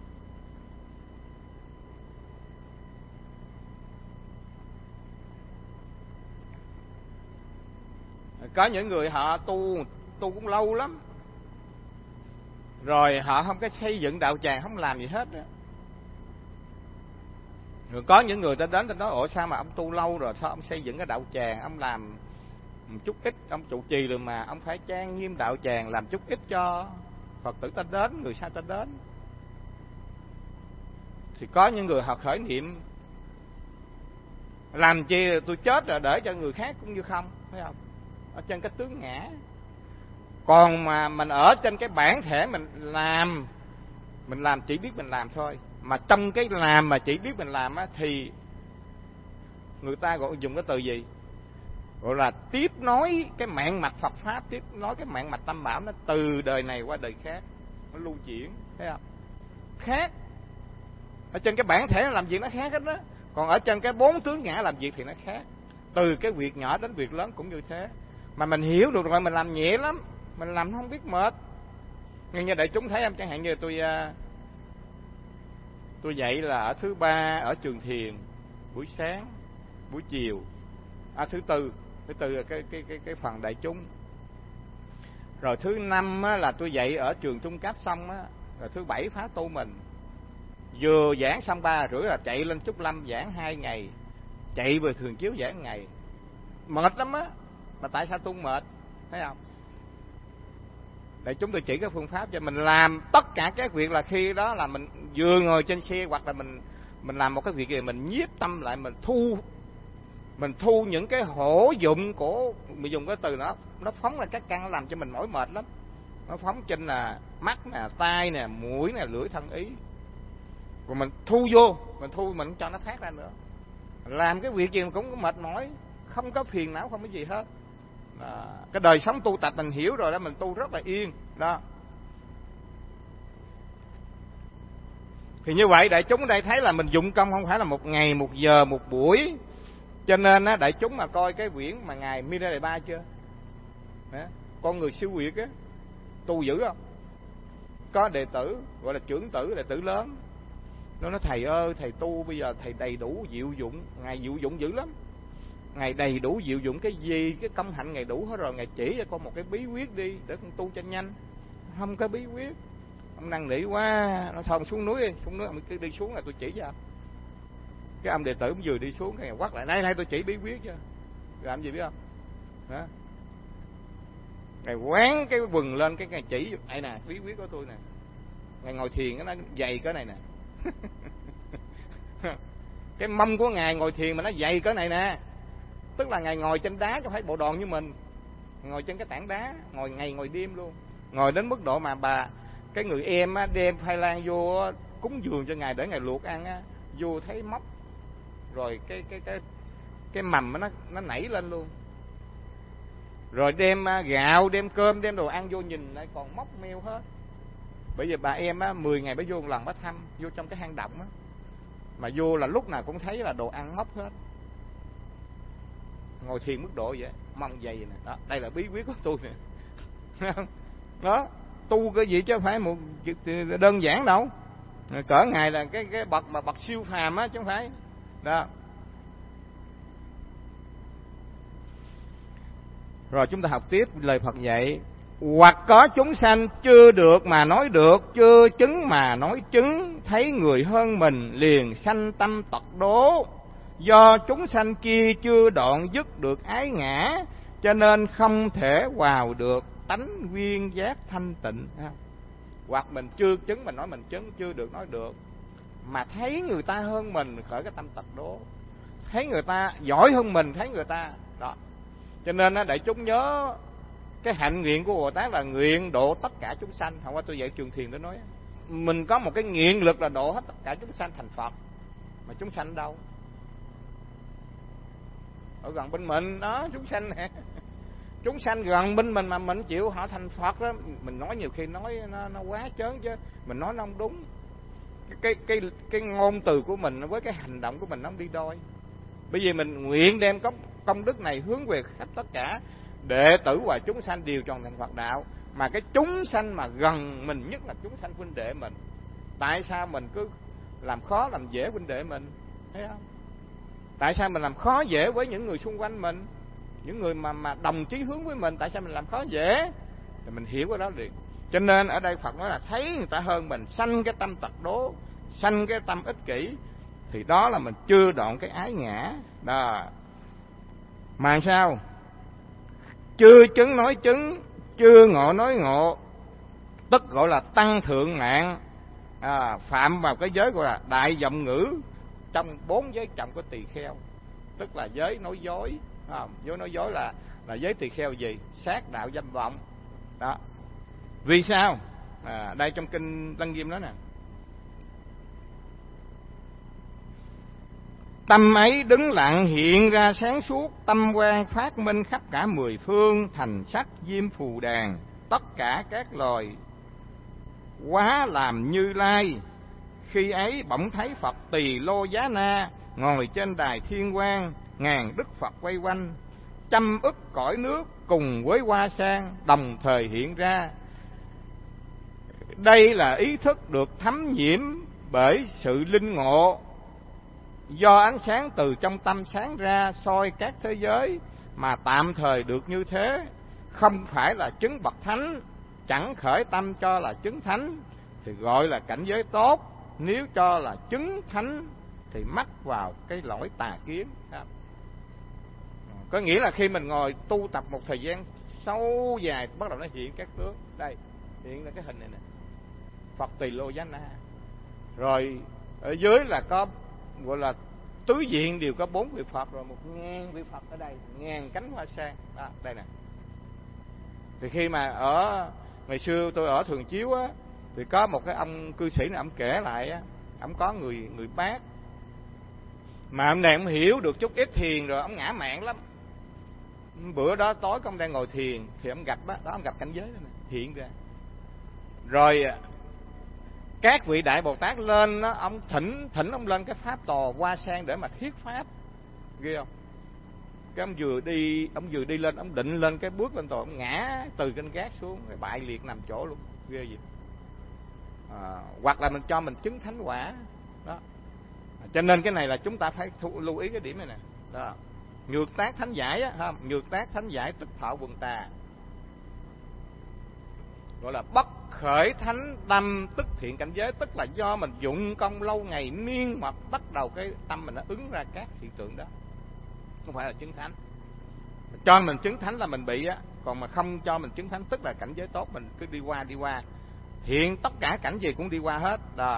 có những người họ tu tu cũng lâu lắm rồi, họ không có xây dựng đạo tràng, không làm gì hết đó. Rồi có những người ta đến ta nói ủa sao mà ông tu lâu rồi sao ông xây dựng cái đạo tràng, ông làm một chút ít, ông trụ trì rồi mà ông phải trang nghiêm đạo tràng, làm chút ít cho Phật tử ta đến, người sao ta đến. Thì có những người họ khởi niệm làm chi tôi chết rồi để cho người khác cũng như không, thấy không? Ở trên cái tướng ngã. Còn mà mình ở trên cái bản thể mình làm, mình làm chỉ biết mình làm thôi. Mà trong cái làm mà chỉ biết mình làm á, thì người ta gọi dùng cái từ gì? Gọi là tiếp nối cái mạng mạch Phật Pháp, tiếp nối cái mạng mạch Tam Bảo, nó từ đời này qua đời khác, nó lưu chuyển, thấy không? Khác. Ở trên cái bản thể nó làm việc nó khác hết đó. Còn ở trên cái bốn tướng ngã làm việc thì nó khác. Từ cái việc nhỏ đến việc lớn cũng như thế. Mà mình hiểu được rồi mình làm nhẹ lắm, mình làm không biết mệt. Nhưng như đại chúng thấy em, chẳng hạn như tôi tôi dạy là ở thứ ba ở trường thiền buổi sáng, buổi chiều, à, thứ tư thứ tư là cái cái cái cái phần đại chúng. Rồi thứ năm á, là tôi dạy ở trường trung cấp xong á, rồi thứ bảy phá tu mình. Vừa giảng xong ba rưỡi là chạy lên Trúc Lâm giảng hai ngày, chạy về Thường Chiếu giảng ngày, mệt lắm á. Mà tại sao tu mệt, thấy không? Để chúng tôi chỉ cái phương pháp cho mình làm tất cả các việc, là khi đó là mình vừa ngồi trên xe hoặc là mình mình làm một cái việc gì mình nhiếp tâm lại, mình thu mình thu những cái hổ dụng của mình, dùng cái từ nó nó phóng ra các căn, làm cho mình mỏi mệt lắm. Nó phóng trên là mắt nè, tai nè, mũi nè, lưỡi, thân ý. Rồi mình thu vô, mình thu mình không cho nó phát ra nữa. Làm cái việc gì mình cũng có mệt mỏi, không có phiền não, không có gì hết. À, cái đời sống tu tập mình hiểu rồi đó, mình tu rất là yên đó. Thì như vậy đại chúng ở đây thấy là mình dụng công không phải là một ngày, một giờ, một buổi. Cho nên á, đại chúng mà coi cái quyển mà ngài Milarepa chưa? Đó, con người siêu việt á, tu dữ không? Có đệ tử gọi là trưởng tử, đệ tử lớn. Nó nói thầy ơi, thầy tu bây giờ thầy đầy đủ diệu dụng, ngài diệu dụng dữ lắm. Ngài đầy đủ diệu dụng cái gì, cái công hạnh ngài đủ hết rồi, ngài chỉ cho con một cái bí quyết đi để con tu cho nhanh. Không có bí quyết. Ông năn nỉ quá, nó thôi xuống núi đi, xuống núi ông cứ đi xuống là tôi chỉ cho. Cái ông đệ tử cũng vừa đi xuống, cái ngài quát lại, đây đây tôi chỉ bí quyết cho. Làm gì biết không? Đó. Ngài quán cái quần lên, cái ngài chỉ, đây nè, bí quyết của tôi nè. Ngài ngồi thiền nó dày cỡ này nè. Cái mông của ngài ngồi thiền mà nó dày cỡ này nè. Tức là ngài ngồi trên đá, chứ không phải bộ đòn như mình. Ngồi trên cái tảng đá, ngồi ngày ngồi đêm luôn. Ngồi đến mức độ mà bà, cái người em á, đem khoai lang vô á, cúng dường cho ngài để ngài luộc ăn á, vô thấy móc, rồi cái cái cái cái mầm nó nó nảy lên luôn. Rồi đem gạo, đem cơm, đem đồ ăn vô, nhìn lại còn móc meo hết. Bởi vì bà em á, mười ngày mới vô một lần mới thăm, vô trong cái hang động á, mà vô là lúc nào cũng thấy là đồ ăn móc hết. Ngồi thiền mức độ vậy, mong dày nè. Đó, đây là bí quyết của tôi nè. Đó, tu cái gì chứ không phải một đơn giản đâu. Cỡ ngài là cái cái bậc mà bậc siêu phàm á, chứ không phải. Đó. Rồi chúng ta học tiếp lời Phật dạy. Hoặc có chúng sanh chưa được mà nói được, chưa chứng mà nói chứng, thấy người hơn mình liền sanh tâm tật đố. Do chúng sanh kia chưa đoạn dứt được ái ngã, cho nên không thể vào được tánh viên giác thanh tịnh. Hoặc mình chưa chứng mình nói mình chứng, chưa được nói được, mà thấy người ta hơn mình khởi cái tâm tật đố, thấy người ta giỏi hơn mình, thấy người ta đó. Cho nên á, đại chúng nhớ cái hạnh nguyện của Bồ Tát là nguyện độ tất cả chúng sanh. Hôm qua tôi dạy trường thiền tôi nói mình có một cái nguyện lực là độ hết tất cả chúng sanh thành Phật. Mà chúng sanh đâu? Ở gần bên mình đó, chúng sanh nè. Chúng sanh gần bên mình mà mình chịu họ thành Phật đó. Mình nói nhiều khi nói nó, nó quá trớn chứ mình nói nó không đúng. Cái, cái, cái, cái ngôn từ của mình với cái hành động của mình nó không đi đôi. Bởi vì mình nguyện đem công, công đức này hướng về khắp tất cả đệ tử và chúng sanh đều tròn thành Phật đạo. Mà cái chúng sanh mà gần mình nhất là chúng sanh huynh đệ mình. Tại sao mình cứ làm khó làm dễ huynh đệ mình? Thấy không? Tại sao mình làm khó dễ với những người xung quanh mình, những người mà mà đồng chí hướng với mình? Tại sao mình làm khó dễ? Thì mình hiểu cái đó liền. Cho nên ở đây Phật nói là thấy người ta hơn mình, sanh cái tâm tật đố, sanh cái tâm ích kỷ, thì đó là mình chưa đoạn cái ái ngã đó. Mà sao? Chưa chứng nói chứng, chưa ngộ nói ngộ, tức gọi là tăng thượng mạng, à, phạm vào cái giới gọi là đại vọng ngữ trong bốn giới trọng của tỳ kheo, tức là giới nói dối. À, giới nói dối là là giới tỳ kheo gì? Sát đạo dâm vọng đó. Vì sao? À, đây trong kinh Lăng Nghiêm đó nè. Tâm ấy đứng lặng hiện ra sáng suốt, tâm quang phát minh khắp cả mười phương, thành sắc diêm phù đàn, tất cả các loài quá làm Như Lai. Khi ấy bỗng thấy Phật Tỳ Lô Giá Na ngồi trên đài thiên quang, ngàn đức Phật quay quanh, trăm ức cõi nước cùng với hoa sen đồng thời hiện ra. Đây là ý thức được thấm nhiễm bởi sự linh ngộ, do ánh sáng từ trong tâm sáng ra soi các thế giới, mà tạm thời được như thế, không phải là chứng bậc thánh, chẳng khởi tâm cho là chứng thánh, thì gọi là cảnh giới tốt. Nếu cho là chứng thánh thì mắc vào cái lỗi tà kiến. Có nghĩa là khi mình ngồi tu tập một thời gian sâu dài, bắt đầu nó hiện các tướng. Đây, hiện ra cái hình này nè, Phật Tỳ Lô Giá Na. Rồi ở dưới là có gọi là tứ diện đều có bốn vị Phật, rồi một ngàn vị Phật ở đây, ngàn cánh hoa sen đó, đây nè. Thì khi mà ở ngày xưa tôi ở Thường Chiếu á, thì có một cái ông cư sĩ này, ông kể lại á, ông có người người bác mà ông này ông hiểu được chút ít thiền rồi, ông ngã mạn lắm. Bữa đó tối ông đang ngồi thiền thì ông gặp đó, đó ông gặp cảnh giới đó này, hiện ra. Rồi các vị đại Bồ Tát lên đó, ông thỉnh thỉnh ông lên cái pháp tòa hoa sen để mà thuyết pháp, ghê không? Cái ông vừa đi, ông vừa đi lên, ông định lên cái bước lên tòa, ông ngã từ trên gác xuống, cái bại liệt nằm chỗ luôn, ghê gì? À, hoặc là mình cho mình chứng thánh quả đó. Cho nên cái này là chúng ta phải thu, lưu ý cái điểm này nè. Đó. Nhược tác thánh giải á, không? Nhược tác thánh giải tức thọ quần tà, gọi là bất khởi thánh tâm tức thiện cảnh giới, tức là do mình dụng công lâu ngày miên mật, bắt đầu cái tâm mình nó ứng ra các hiện tượng đó, không phải là chứng thánh. Cho mình chứng thánh là mình bị á, còn mà không cho mình chứng thánh tức là cảnh giới tốt, mình cứ đi qua đi qua, hiện tất cả cảnh gì cũng đi qua hết đó.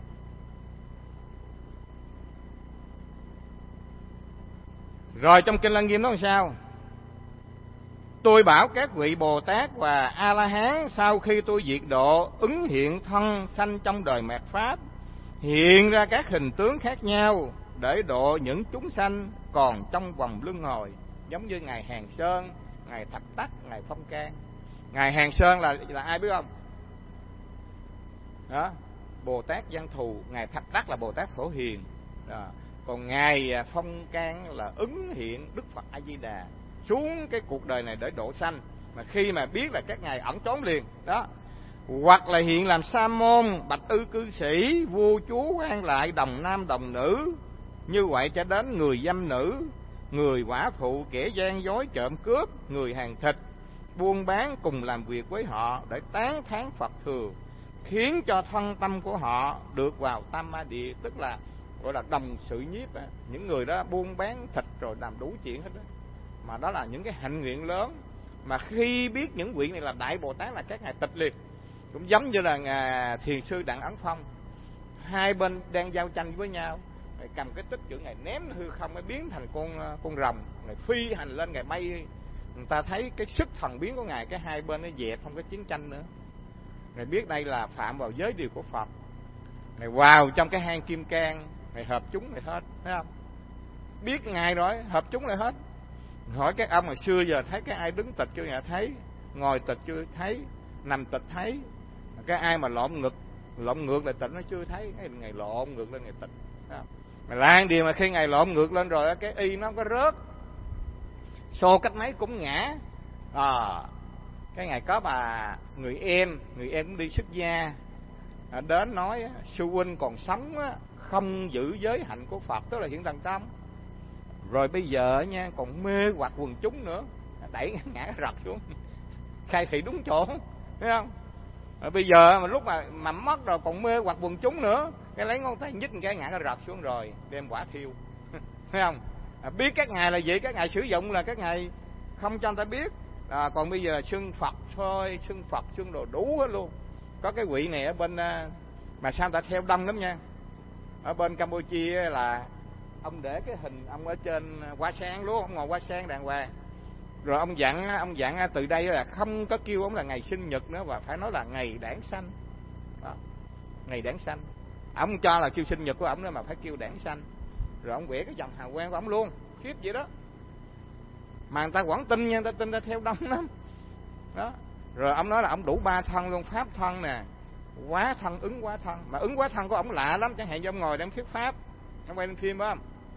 Rồi trong kinh Lăng Nghiêm nói sao? Tôi bảo các vị Bồ Tát và A-la-hán sau khi tôi diệt độ, ứng hiện thân sanh trong đời mạt Pháp, hiện ra các hình tướng khác nhau để độ những chúng sanh còn trong vòng luân hồi, giống như Ngài Hàng Sơn, Ngài Thập Tắc, Ngài Phong Can. Ngài Hàng Sơn là là ai biết không? Đó, Bồ Tát Văn Thù. Ngài Thập Tắc là Bồ Tát Phổ Hiền. Đó. Còn Ngài Phong Can là ứng hiện Đức Phật A Di Đà xuống cái cuộc đời này để độ sanh, mà khi mà biết là các ngài ẩn trốn liền đó. Hoặc là hiện làm sa môn, bạch ư cư sĩ, vua chúa quan lại, đồng nam đồng nữ, như vậy cho đến người dâm nữ, người quả phụ, kẻ gian dối trộm cướp, người hàng thịt buôn bán cùng làm việc với họ để tán thán Phật thừa, khiến cho thân tâm của họ được vào tam ma địa, tức là gọi là đồng sự nhiếp á. Những người đó buôn bán thịt rồi làm đủ chuyện hết đó, mà đó là những cái hạnh nguyện lớn. Mà khi biết những nguyện này là Đại Bồ Tát là các ngài tịch liệt. Cũng giống như là ngài Thiền sư Đặng Ấn Phong, hai bên đang giao tranh với nhau, ngài cầm cái tích chữ, ngài ném hư không, ngài biến thành con con rồng, ngài phi hành lên, ngài bay người ta thấy cái sức thần biến của Ngài, cái hai bên nó dẹp không có chiến tranh nữa. Ngài biết đây là phạm vào giới điều của Phật. Ngài vào trong cái hang kim cang, Ngài hợp chúng lại hết, thấy không? Biết Ngài rồi, hợp chúng lại hết. Hỏi các ông hồi xưa giờ thấy cái ai đứng tịch chưa nhà thấy, ngồi tịch chưa thấy, nằm tịch thấy, cái ai mà lộn ngực, lộn ngược lại tịch nó chưa thấy. Cái Ngài lộn ngược lên Ngài tịch, thấy không? Mà là điều mà khi Ngài lộn ngược lên rồi cái y nó có rớt, xô cách mấy cũng ngã. À, cái Ngài có bà người em, người em cũng đi xuất gia, à, đến nói sư huynh còn sống á, không giữ giới hạnh của Phật, tức là hiện thần tâm. Rồi bây giờ nha, còn mê hoặc quần chúng nữa, đẩy ngã rật xuống, khai thị đúng chỗ, thấy không? Rồi bây giờ mà lúc mà mà mất rồi còn mê hoặc quần chúng nữa, cái lấy ngón tay nhích cái ngã cái rật xuống rồi đem quả thiêu, thấy không? À, biết các ngài là gì, các ngài sử dụng là các ngài không cho người ta biết. À, còn bây giờ xưng Phật thôi, xưng Phật xưng đồ đủ hết luôn. Có cái vị này ở bên mà sao người ta theo đông lắm nha, ở bên Campuchia là ông để cái hình ông ở trên hoa sen luôn, ông ngồi hoa sen đàng hoàng. Rồi ông dặn ông dặn từ đây là không có kêu ông là ngày sinh nhật nữa, và phải nói là ngày đản sanh. Đó, ngày đản sanh. Ông cho là kêu sinh nhật của ông nữa mà phải kêu đản sanh. Rồi ông vẽ cái dòng hào quang của ông luôn, khiếp vậy đó. Mà người ta vẫn tin nha, người ta tin, ta theo đông lắm. Đó. Rồi ông nói là ông đủ ba thân luôn, pháp thân nè, quá thân, ứng quá thân. Mà ứng quá thân của ông lạ lắm, chẳng hạn như ông ngồi đang thuyết pháp, ông quay lên phim phải không?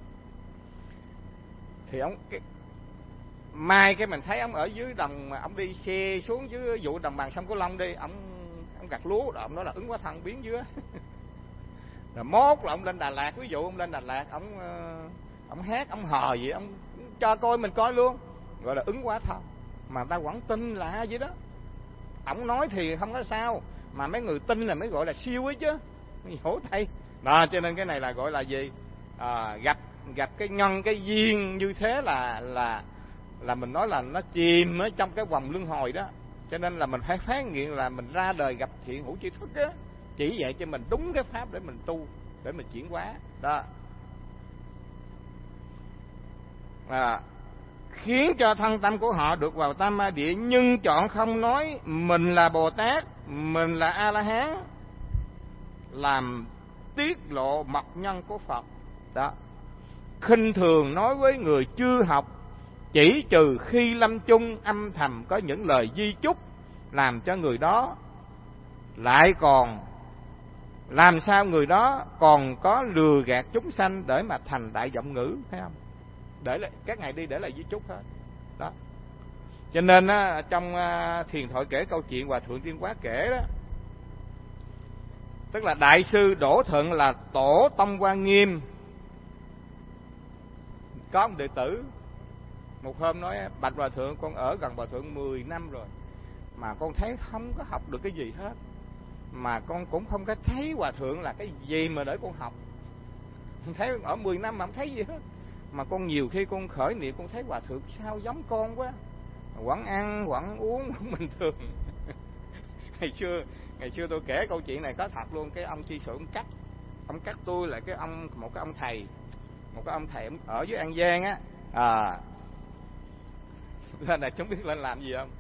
Thì ông cái, mai cái mình thấy ông ở dưới đồng, mà ông đi xe xuống dưới vụ đồng bằng sông Cửu Long đi, ông ông gặt lúa, rồi ông nói là ứng quá thân biến dưới. Rồi mốt là ông lên Đà Lạt, ví dụ ông lên Đà Lạt, ông ông hát, ông hò gì, ông cho coi mình coi luôn, gọi là ứng quá thân. Mà ta vẫn tin là vậy đó. Ông nói thì không có sao, mà mấy người tin là mới gọi là siêu ấy chứ, hổ thầy. Đó, cho nên cái này là gọi là gì? À, gặp gặp cái nhân cái duyên như thế là là là mình nói là nó chìm ở trong cái vòng luân hồi đó. Cho nên là mình phải phát hiện là mình ra đời gặp thiện hữu tri thức á, chỉ dạy cho mình đúng cái pháp để mình tu, để mình chuyển hóa đó. À, khiến cho thân tâm của họ được vào tam ma địa, nhưng chọn không nói mình là Bồ Tát, mình là A La Hán, làm tiết lộ mật nhân của Phật đó. Khinh thường nói với người chưa học, chỉ trừ khi lâm chung âm thầm có những lời di chúc, làm cho người đó lại còn làm sao người đó còn có lừa gạt chúng sanh để mà thành đại giọng ngữ, thấy không? Để lại các ngài đi để lại di chúc hết đó. Cho nên á, trong à, Thiền Thoại kể câu chuyện Hòa Thượng Tiên Quá kể đó, tức là đại sư Đỗ Thuận là tổ tông Quan Nghiêm, có một đệ tử một hôm nói: bạch Hòa Thượng, con ở gần Hòa Thượng mười năm rồi mà con thấy không có học được cái gì hết, mà con cũng không có thấy Hòa Thượng là cái gì mà để con học. Con thấy ở mười năm mà không thấy gì hết, mà con nhiều khi con khởi niệm con thấy Hòa Thượng sao giống con quá, quẩn ăn quẩn uống cũng bình thường. ngày xưa ngày xưa tôi kể câu chuyện này có thật luôn. Cái ông chi sự ông cắt ông cắt tôi là cái ông một cái ông thầy một cái ông thầy ở dưới An Giang á, à lên này chúng biết lên làm gì không?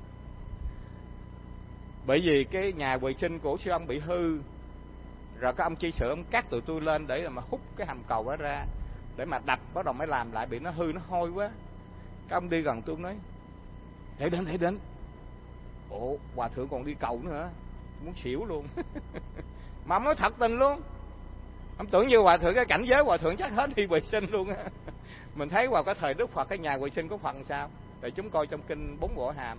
Bởi vì cái nhà vệ sinh của sư ông bị hư, rồi cái ông chi sự ông cắt tụi tôi lên để mà hút cái hầm cầu đó ra để mà đập, bắt đầu mới làm lại, bị nó hư nó hôi quá. Cái ông đi gần tôi nói: để đến để đến ủa Hòa Thượng còn đi cầu nữa hả? Muốn xỉu luôn. Mà ông nói thật tình luôn, ông tưởng như Hòa Thượng cái cảnh giới Hòa Thượng chắc hết đi vệ sinh luôn á. Mình thấy vào cái thời Đức Phật cái nhà vệ sinh của Phật làm sao? Để chúng coi trong kinh Bốn Bộ Hàm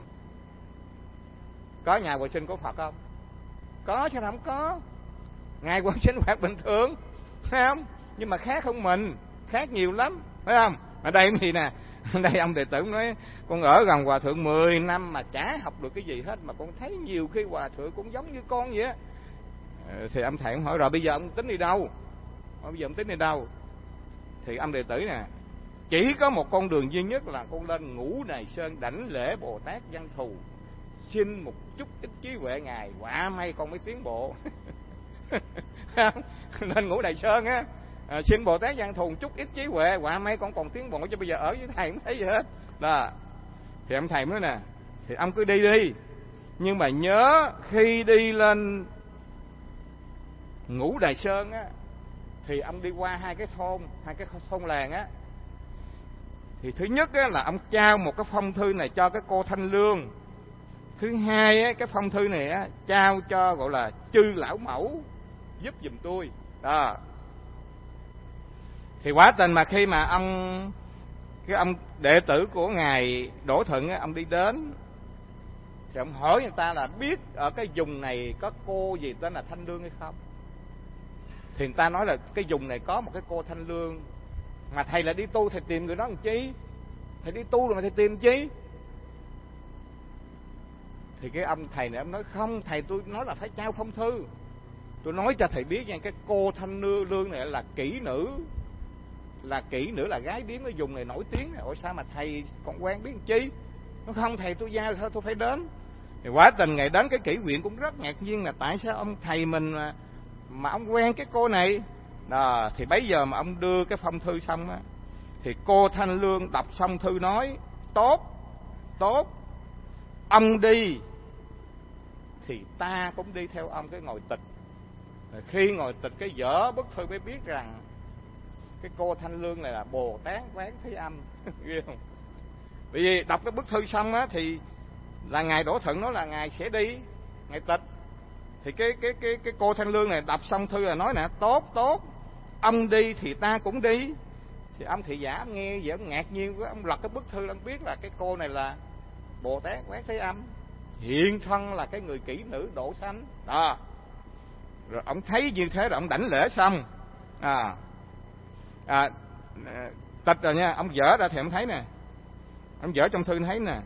có nhà vệ sinh của Phật không? Có chứ không có. Ngài vẫn sinh hoạt bình thường, phải không? Nhưng mà khác không mình, khác nhiều lắm, phải không? Ở đây thì nè, đây ông đệ tử nói: con ở gần Hòa Thượng mười năm mà chả học được cái gì hết, mà con thấy nhiều khi Hòa Thượng cũng giống như con vậy á. Thì ông thầy ông hỏi: rồi bây giờ ông tính đi đâu? Bây giờ ông tính đi đâu? Thì ông đệ tử nè: chỉ có một con đường duy nhất là con lên Ngũ Đài Sơn đảnh lễ Bồ Tát Văn Thù, xin một chút ít trí huệ Ngài, quả may con mới tiến bộ. Lên Ngũ Đài Sơn á, à, xin Bồ Tát Văn Thù chút ít trí huệ, quả may con còn tiến bộ, chứ bây giờ ở với thầy không thấy gì hết. Đó. Thì ông thầy nói nè, thì ông cứ đi đi, nhưng mà nhớ khi đi lên Ngũ Đài Sơn á, thì ông đi qua hai cái thôn, hai cái thôn làng á. Thì thứ nhất á, là ông trao một cái phong thư này cho cái cô Thanh Lương. Thứ hai á, cái phong thư này á, trao cho gọi là Chư Lão Mẫu giúp giùm tôi. Đó. Thì quả tình mà khi mà ông cái ông đệ tử của ngài Đỗ Thuận á, ông đi đến thì ông hỏi người ta là biết ở cái vùng này có cô gì tên là Thanh Lương hay không. Thì người ta nói là cái vùng này có một cái cô Thanh Lương, mà thầy là đi tu, thầy tìm người đó làm chi? Thầy đi tu rồi mà thầy tìm chi? Thì cái ông thầy này ông nói không, thầy tôi nói là phải trao phong thư. Tôi nói cho thầy biết nha, cái cô Thanh Lương này là kỹ nữ, là kỹ nữ, là gái điếm ở vùng này nổi tiếng. Ủa sao mà thầy còn quen biết làm chi? Nó không, thầy tôi giao thôi, tôi phải đến. Thì quả tình ngày đến cái kỷ viện cũng rất ngạc nhiên là tại sao ông thầy mình mà, mà ông quen cái cô này. Đó, thì bấy giờ mà ông đưa cái phong thư xong á, thì cô Thanh Lương đọc xong thư nói tốt, tốt, ông đi thì ta cũng đi theo ông. Cái ngồi tịch, khi ngồi tịch cái dở bức thư mới biết rằng cái cô Thanh Lương này là Bồ Tát Quán Thế Âm. Ghê không? Bởi vì đọc cái bức thư xong á, thì là ngài Đỗ Thuận nói là ngài sẽ đi, ngài tịch. Thì cái cái cái cái cô Thanh Lương này đọc xong thư là nói nè, tốt tốt, ông đi thì ta cũng đi. Thì ông thị giả ông nghe vậy ông ngạc nhiên quá, ông lật cái bức thư ông biết là cái cô này là Bồ Tát Quán Thế Âm, hiện thân là cái người kỹ nữ độ sanh. Đó. Rồi ông thấy như thế rồi ông đảnh lễ xong, à, à tịch rồi nha, ông dở ra thì ông thấy nè, ông dở trong thư thấy nè,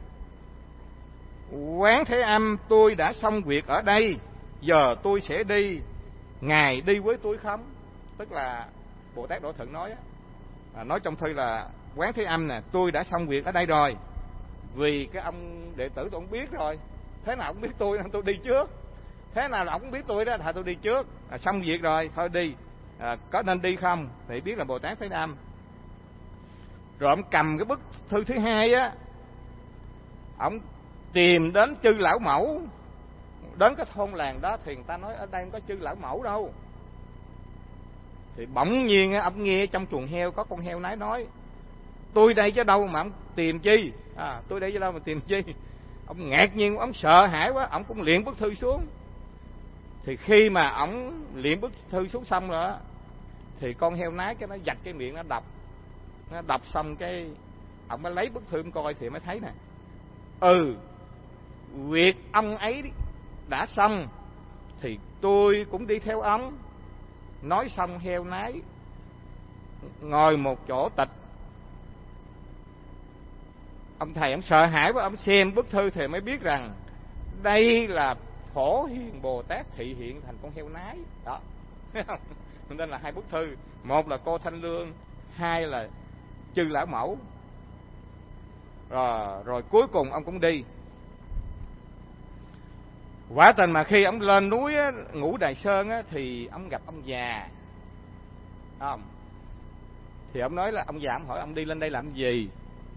Quán Thế Âm, tôi đã xong việc ở đây, giờ tôi sẽ đi, ngài đi với tôi không? Tức là Bồ Tát Đỗ Thuận nói á, à, nói trong thư là Quán Thế Âm nè, tôi đã xong việc ở đây rồi, vì cái ông đệ tử tôi không biết rồi, thế nào cũng biết tôi nên tôi đi trước, thế nào là ông cũng biết tôi đó, thà tôi đi trước, à, xong việc rồi thôi đi, à, có nên đi không? Thì biết là Bồ Tát Thế Âm. Rồi ông cầm cái bức thư thứ hai á, ông tìm đến Chư Lão Mẫu. Đến cái thôn làng đó thì người ta nói ở đây không có Chư Lão Mẫu đâu. Thì bỗng nhiên á, ông nghe trong chuồng heo có con heo nái nói, tôi đây chứ đâu mà ông tìm chi, à, tôi đây chứ đâu mà tìm chi. Ông ngạc nhiên, ông sợ hãi quá, ông cũng liệm bức thư xuống. Thì khi mà ông liệm bức thư xuống xong rồi á, thì con heo nái cái nó vạch cái miệng nó đọc, nó đọc xong cái ông mới lấy bức thư ông coi thì mới thấy nè, ừ, việc ông ấy đã xong thì tôi cũng đi theo ông. Nói xong heo nái ngồi một chỗ tịch. Ông thầy ông sợ hãi quá, ông xem bức thư thì mới biết rằng đây là Phổ Hiền Bồ Tát thị hiện thành con heo nái đó. Nên là hai bức thư, một là cô Thanh Lương, hai là Chư Lão Mẫu. Rồi, rồi cuối cùng ông cũng đi. Quả tình mà khi ông lên núi á, Ngũ Đài Sơn á, thì ông gặp ông già, không? Thì ông nói là ông già, ông hỏi ông đi lên đây làm gì?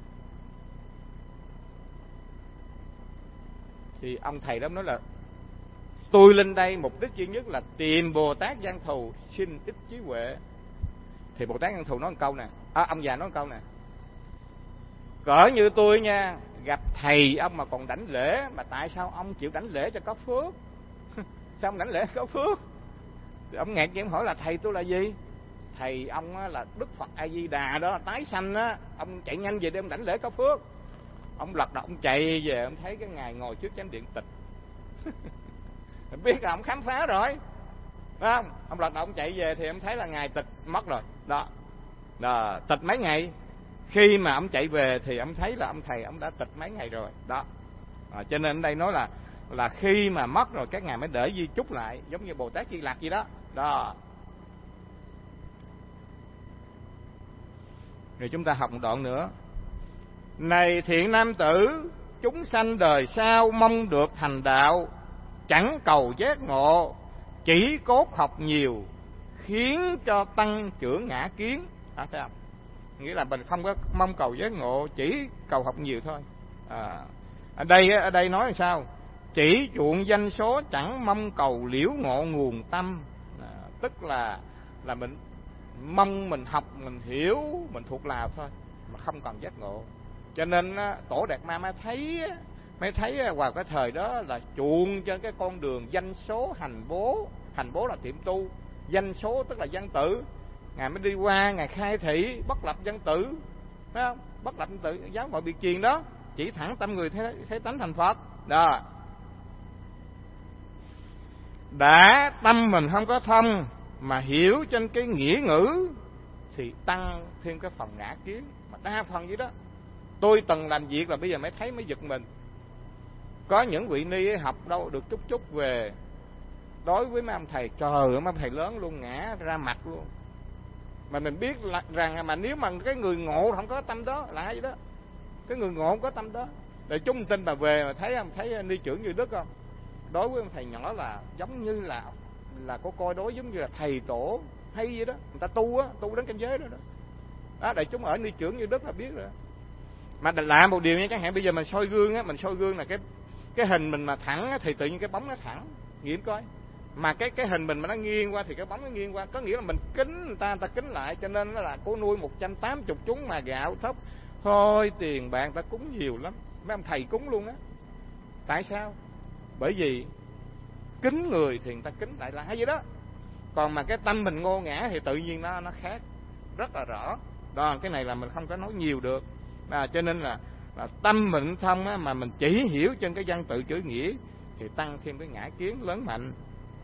Thì ông thầy đó nói là tôi lên đây mục đích duy nhất là tìm Bồ Tát Văn Thù xin ít trí huệ. Thì Bồ Tát Văn Thù nói một câu nè, à, ông già nói một câu nè, cỡ như tôi nha, gặp thầy ông mà còn đảnh lễ, mà tại sao ông chịu đảnh lễ cho có phước? Sao ông đảnh lễ có phước? Thì ông ngạc nhiên hỏi là thầy tôi là gì? Thầy ông là Đức Phật A Di Đà đó, tái sanh á, ông chạy nhanh về để ông đảnh lễ có phước. Ông lật đật ông chạy về, ông thấy cái ngài ngồi trước chánh điện tịch. Biết là ông khám phá rồi, phải không? Ông lật đật ông chạy về thì ông thấy là ngài tịch mất rồi đó. Đó, tịch mấy ngày. Khi mà ông chạy về thì ông thấy là ông thầy ông đã tịch mấy ngày rồi đó. À, cho nên ở đây nói là là khi mà mất rồi các ngài mới để di chúc lại, giống như Bồ Tát Di Lặc gì đó. Đó. Rồi chúng ta học một đoạn nữa. Này thiện nam tử, chúng sanh đời sau mong được thành đạo, chẳng cầu giác ngộ, chỉ cốt học nhiều, khiến cho tăng trưởng ngã kiến. À, thấy không? Nghĩa là mình không có mong cầu giác ngộ, chỉ cầu học nhiều thôi. À, ở đây ở đây nói sao? Chỉ chuộng danh số chẳng mong cầu liễu ngộ nguồn tâm. À, tức là là mình mong mình học, mình hiểu, mình thuộc lào thôi, mà không cần giác ngộ. Cho nên Tổ Đạt Ma mới thấy mới thấy vào cái thời đó là chuộng trên cái con đường danh số hành bố. Hành bố là tiệm tu, danh số tức là văn tự. Ngài mới đi qua, Ngài khai thị bất lập văn tự, phải không? Bất lập văn tự, giáo mọi biệt truyền đó, chỉ thẳng tâm người thế, thế tánh thành Phật. Đó. Đã tâm mình không có thông mà hiểu trên cái nghĩa ngữ thì tăng thêm cái phần ngã kiến. Mà đa phần vậy đó. Tôi từng làm việc là bây giờ mới thấy mới giật mình. Có những vị ni học đâu được chút chút về, đối với mấy ông thầy, trời ơi, mấy ông thầy lớn luôn, ngã ra mặt luôn. Mà mình biết là, rằng mà nếu mà cái người ngộ không có tâm đó là vậy đó. Cái người ngộ không có tâm đó. Để chúng tin mà về mà thấy không, thấy ni trưởng Như Đức không? Đối với ông thầy nhỏ là giống như là là có coi đối giống như là thầy tổ hay vậy đó. Người ta tu á, tu đến cảnh giới đó đó. Đó, để chúng ở ni trưởng Như Đức là biết rồi. Mà lạ một điều nha, chẳng hạn bây giờ mình soi gương á, mình soi gương là cái cái hình mình mà thẳng á, thì tự nhiên cái bóng nó thẳng, nghiệm coi. Mà cái cái hình mình mà nó nghiêng qua thì cái bóng nó nghiêng qua, có nghĩa là mình kính người ta, người ta kính lại, cho nên nó là cô nuôi một trăm tám mươi chúng mà gạo thóc thôi tiền bạc ta cúng nhiều lắm, mấy ông thầy cúng luôn á. Tại sao? Bởi vì kính người thì người ta kính lại là vậy đó. Còn mà cái tâm mình ngô ngã thì tự nhiên nó nó khác rất là rõ. Đó, cái này là mình không có nói nhiều được. À, cho nên là, là tâm mình thông á, mà mình chỉ hiểu trên cái văn tự chữ nghĩa thì tăng thêm cái ngã kiến lớn mạnh.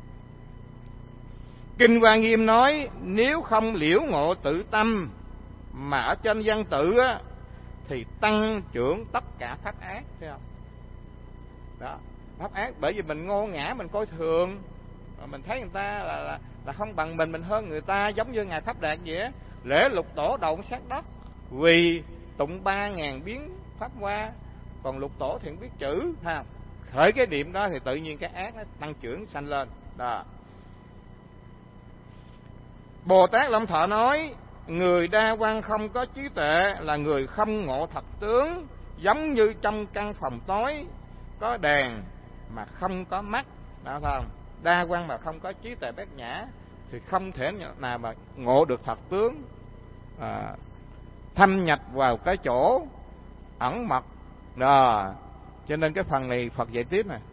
Kinh Hoa Nghiêm nói nếu không liễu ngộ tự tâm mà ở trên văn tự á, thì tăng trưởng tất cả pháp ác, thấy không? Đó, pháp ác bởi vì mình ngô ngã, mình coi thường, mình thấy người ta là, là, là không bằng mình, mình hơn người ta, giống như Ngài Pháp Đạt vậy á. Lễ lục tổ đầu sát đất, vì tụng ba ngàn biến pháp hoa, còn lục tổ thì biết chữ, ha. Khởi cái điểm đó thì tự nhiên cái ác nó tăng trưởng sanh lên. Đó. Bồ Tát Long Thọ nói người đa văn không có trí tuệ là người không ngộ thật tướng, giống như trong căn phòng tối có đèn mà không có mắt. Đó không? Đa văn mà không có trí tuệ bát nhã thì không thể nào mà ngộ được thật tướng, à, thâm nhập vào cái chỗ ẩn mật. Đó. Cho nên cái phần này Phật dạy tiếp nè.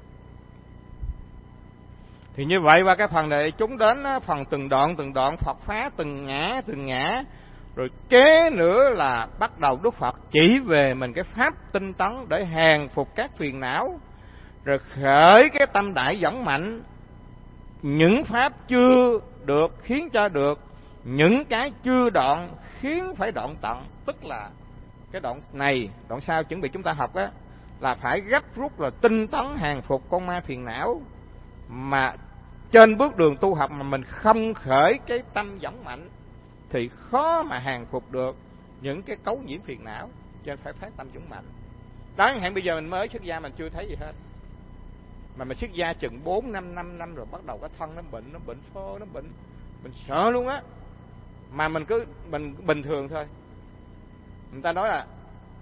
Thì như vậy qua cái phần này chúng đến phần từng đoạn từng đoạn Phật phá từng ngã từng ngã. Rồi kế nữa là bắt đầu Đức Phật chỉ về mình cái pháp tinh tấn để hàng phục các phiền não, rồi khởi cái tâm đại dũng mạnh. Những pháp chưa được khiến cho được, những cái chưa đoạn khiến phải đoạn tận. Tức là cái đoạn này, đoạn sau chuẩn bị chúng ta học á, là phải gấp rút là tinh tấn hàng phục con ma phiền não. Mà trên bước đường tu học mà mình không khởi cái tâm dũng mạnh thì khó mà hàng phục được những cái cấu nhiễm phiền não. Cho nên phải phát tâm dũng mạnh. Đáng hạn bây giờ mình mới xuất gia mình chưa thấy gì hết, mà mình xuất gia chừng bốn năm năm năm rồi bắt đầu cái thân nó bệnh, nó bệnh phô, nó bệnh, mình sợ luôn á. Mà mình cứ mình bình thường thôi. Người ta nói là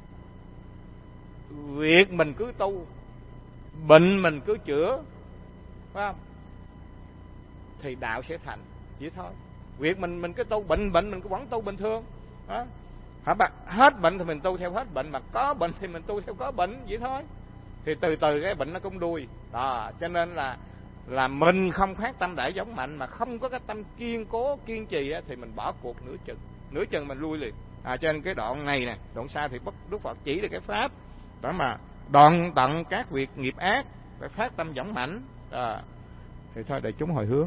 việc mình cứ tu, bệnh mình cứ chữa, phải không? Thì đạo sẽ thành, vậy thôi. Việc mình mình cứ tu, bệnh bệnh mình cứ vẫn tu bình thường. Đó. Hết bệnh thì mình tu theo hết bệnh, mà có bệnh thì mình tu theo có bệnh, vậy thôi. Thì từ từ cái bệnh nó cũng đuôi. Đó, cho nên là là mình không phát tâm đại dũng mạnh mà không có cái tâm kiên cố kiên trì á, thì mình bỏ cuộc nửa chừng, nửa chừng mình lui liền. À, cho nên cái đoạn này nè, đoạn sau thì Đức Phật chỉ được cái pháp để mà đoạn tận các việc nghiệp ác, phải phát tâm dũng mạnh. À, thì thôi để chúng hồi hướng.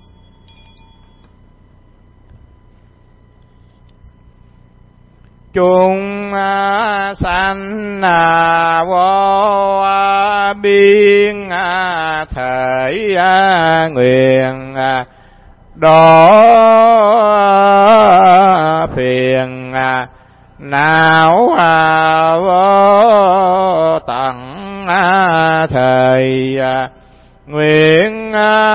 Chúng sanh vô biên thể nguyện đổ phiền não vô tận thời, nguyện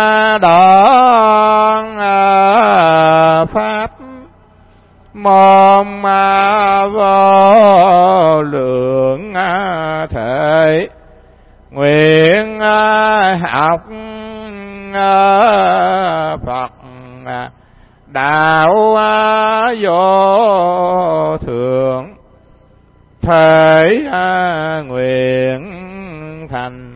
đoạn pháp môn vô lượng thể nguyện học Phật đạo vô thượng, thể nguyện thành